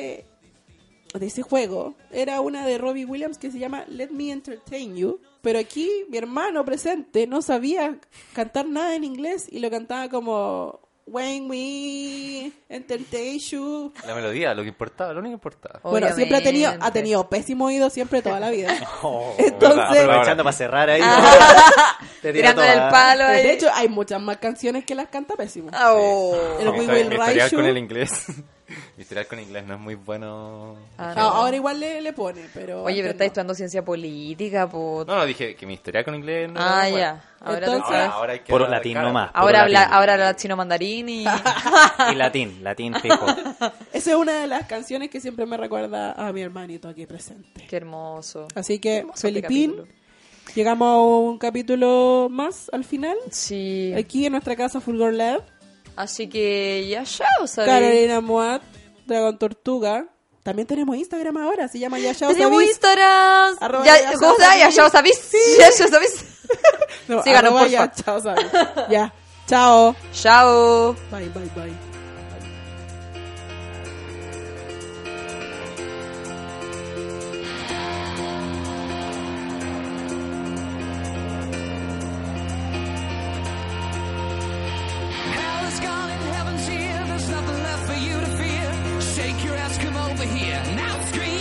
ese juego era una de Robbie Williams que se llama Let Me Entertain You. Pero aquí mi hermano presente no sabía cantar nada en inglés y lo cantaba como When We Entertain You. La melodía, lo que importaba, lo único que importaba. Bueno, siempre ha Obviamente. tenido pésimo oído siempre toda la vida. Oh, Entonces- aprovechando para cerrar ahí. Te tira Tirándole toda. el palo ahí. De hecho, hay muchas más canciones que las canta pésimo. Oh. El Mi We Will historial Rise con You. el inglés. Mi historial con inglés no es muy bueno. Ah, Ah, no. ahora igual le pone, pero... Oye, pero antes estáis no. estudiando ciencia política, po. No, dije que mi historial con inglés no Ah, era muy ya. bueno. Ahora, Entonces- te sabes. Ahora hay que Puro dar latín cara. nomás. Ahora puro latín. habla chino mandarín y... Y latín fijo. Esa es una de las canciones que siempre me recuerda a mi hermanito aquí presente. Qué hermoso. Así que, Hermoso este Felipín, capítulo. llegamos a un capítulo más al final. Sí. Aquí en nuestra casa Fulgor Lab. Así que ya, chao, ¿sabes? Carolina Moat, Dragon Tortuga. También tenemos Instagram ahora, se llama Ya Chao Tenemos Sabís. Instagram. Arroba Ya, ya ¿cómo se llama? Ya, chao, ¿sabís? Ya, chao, ¿sabís? No, Síganos, arroba Ya porfa. Chao Sabís. Ya, chao. Chao. Bye, bye, bye. Hell is gone and heaven's here. There's nothing left for you to fear. Shake your ass, come over here. Now scream.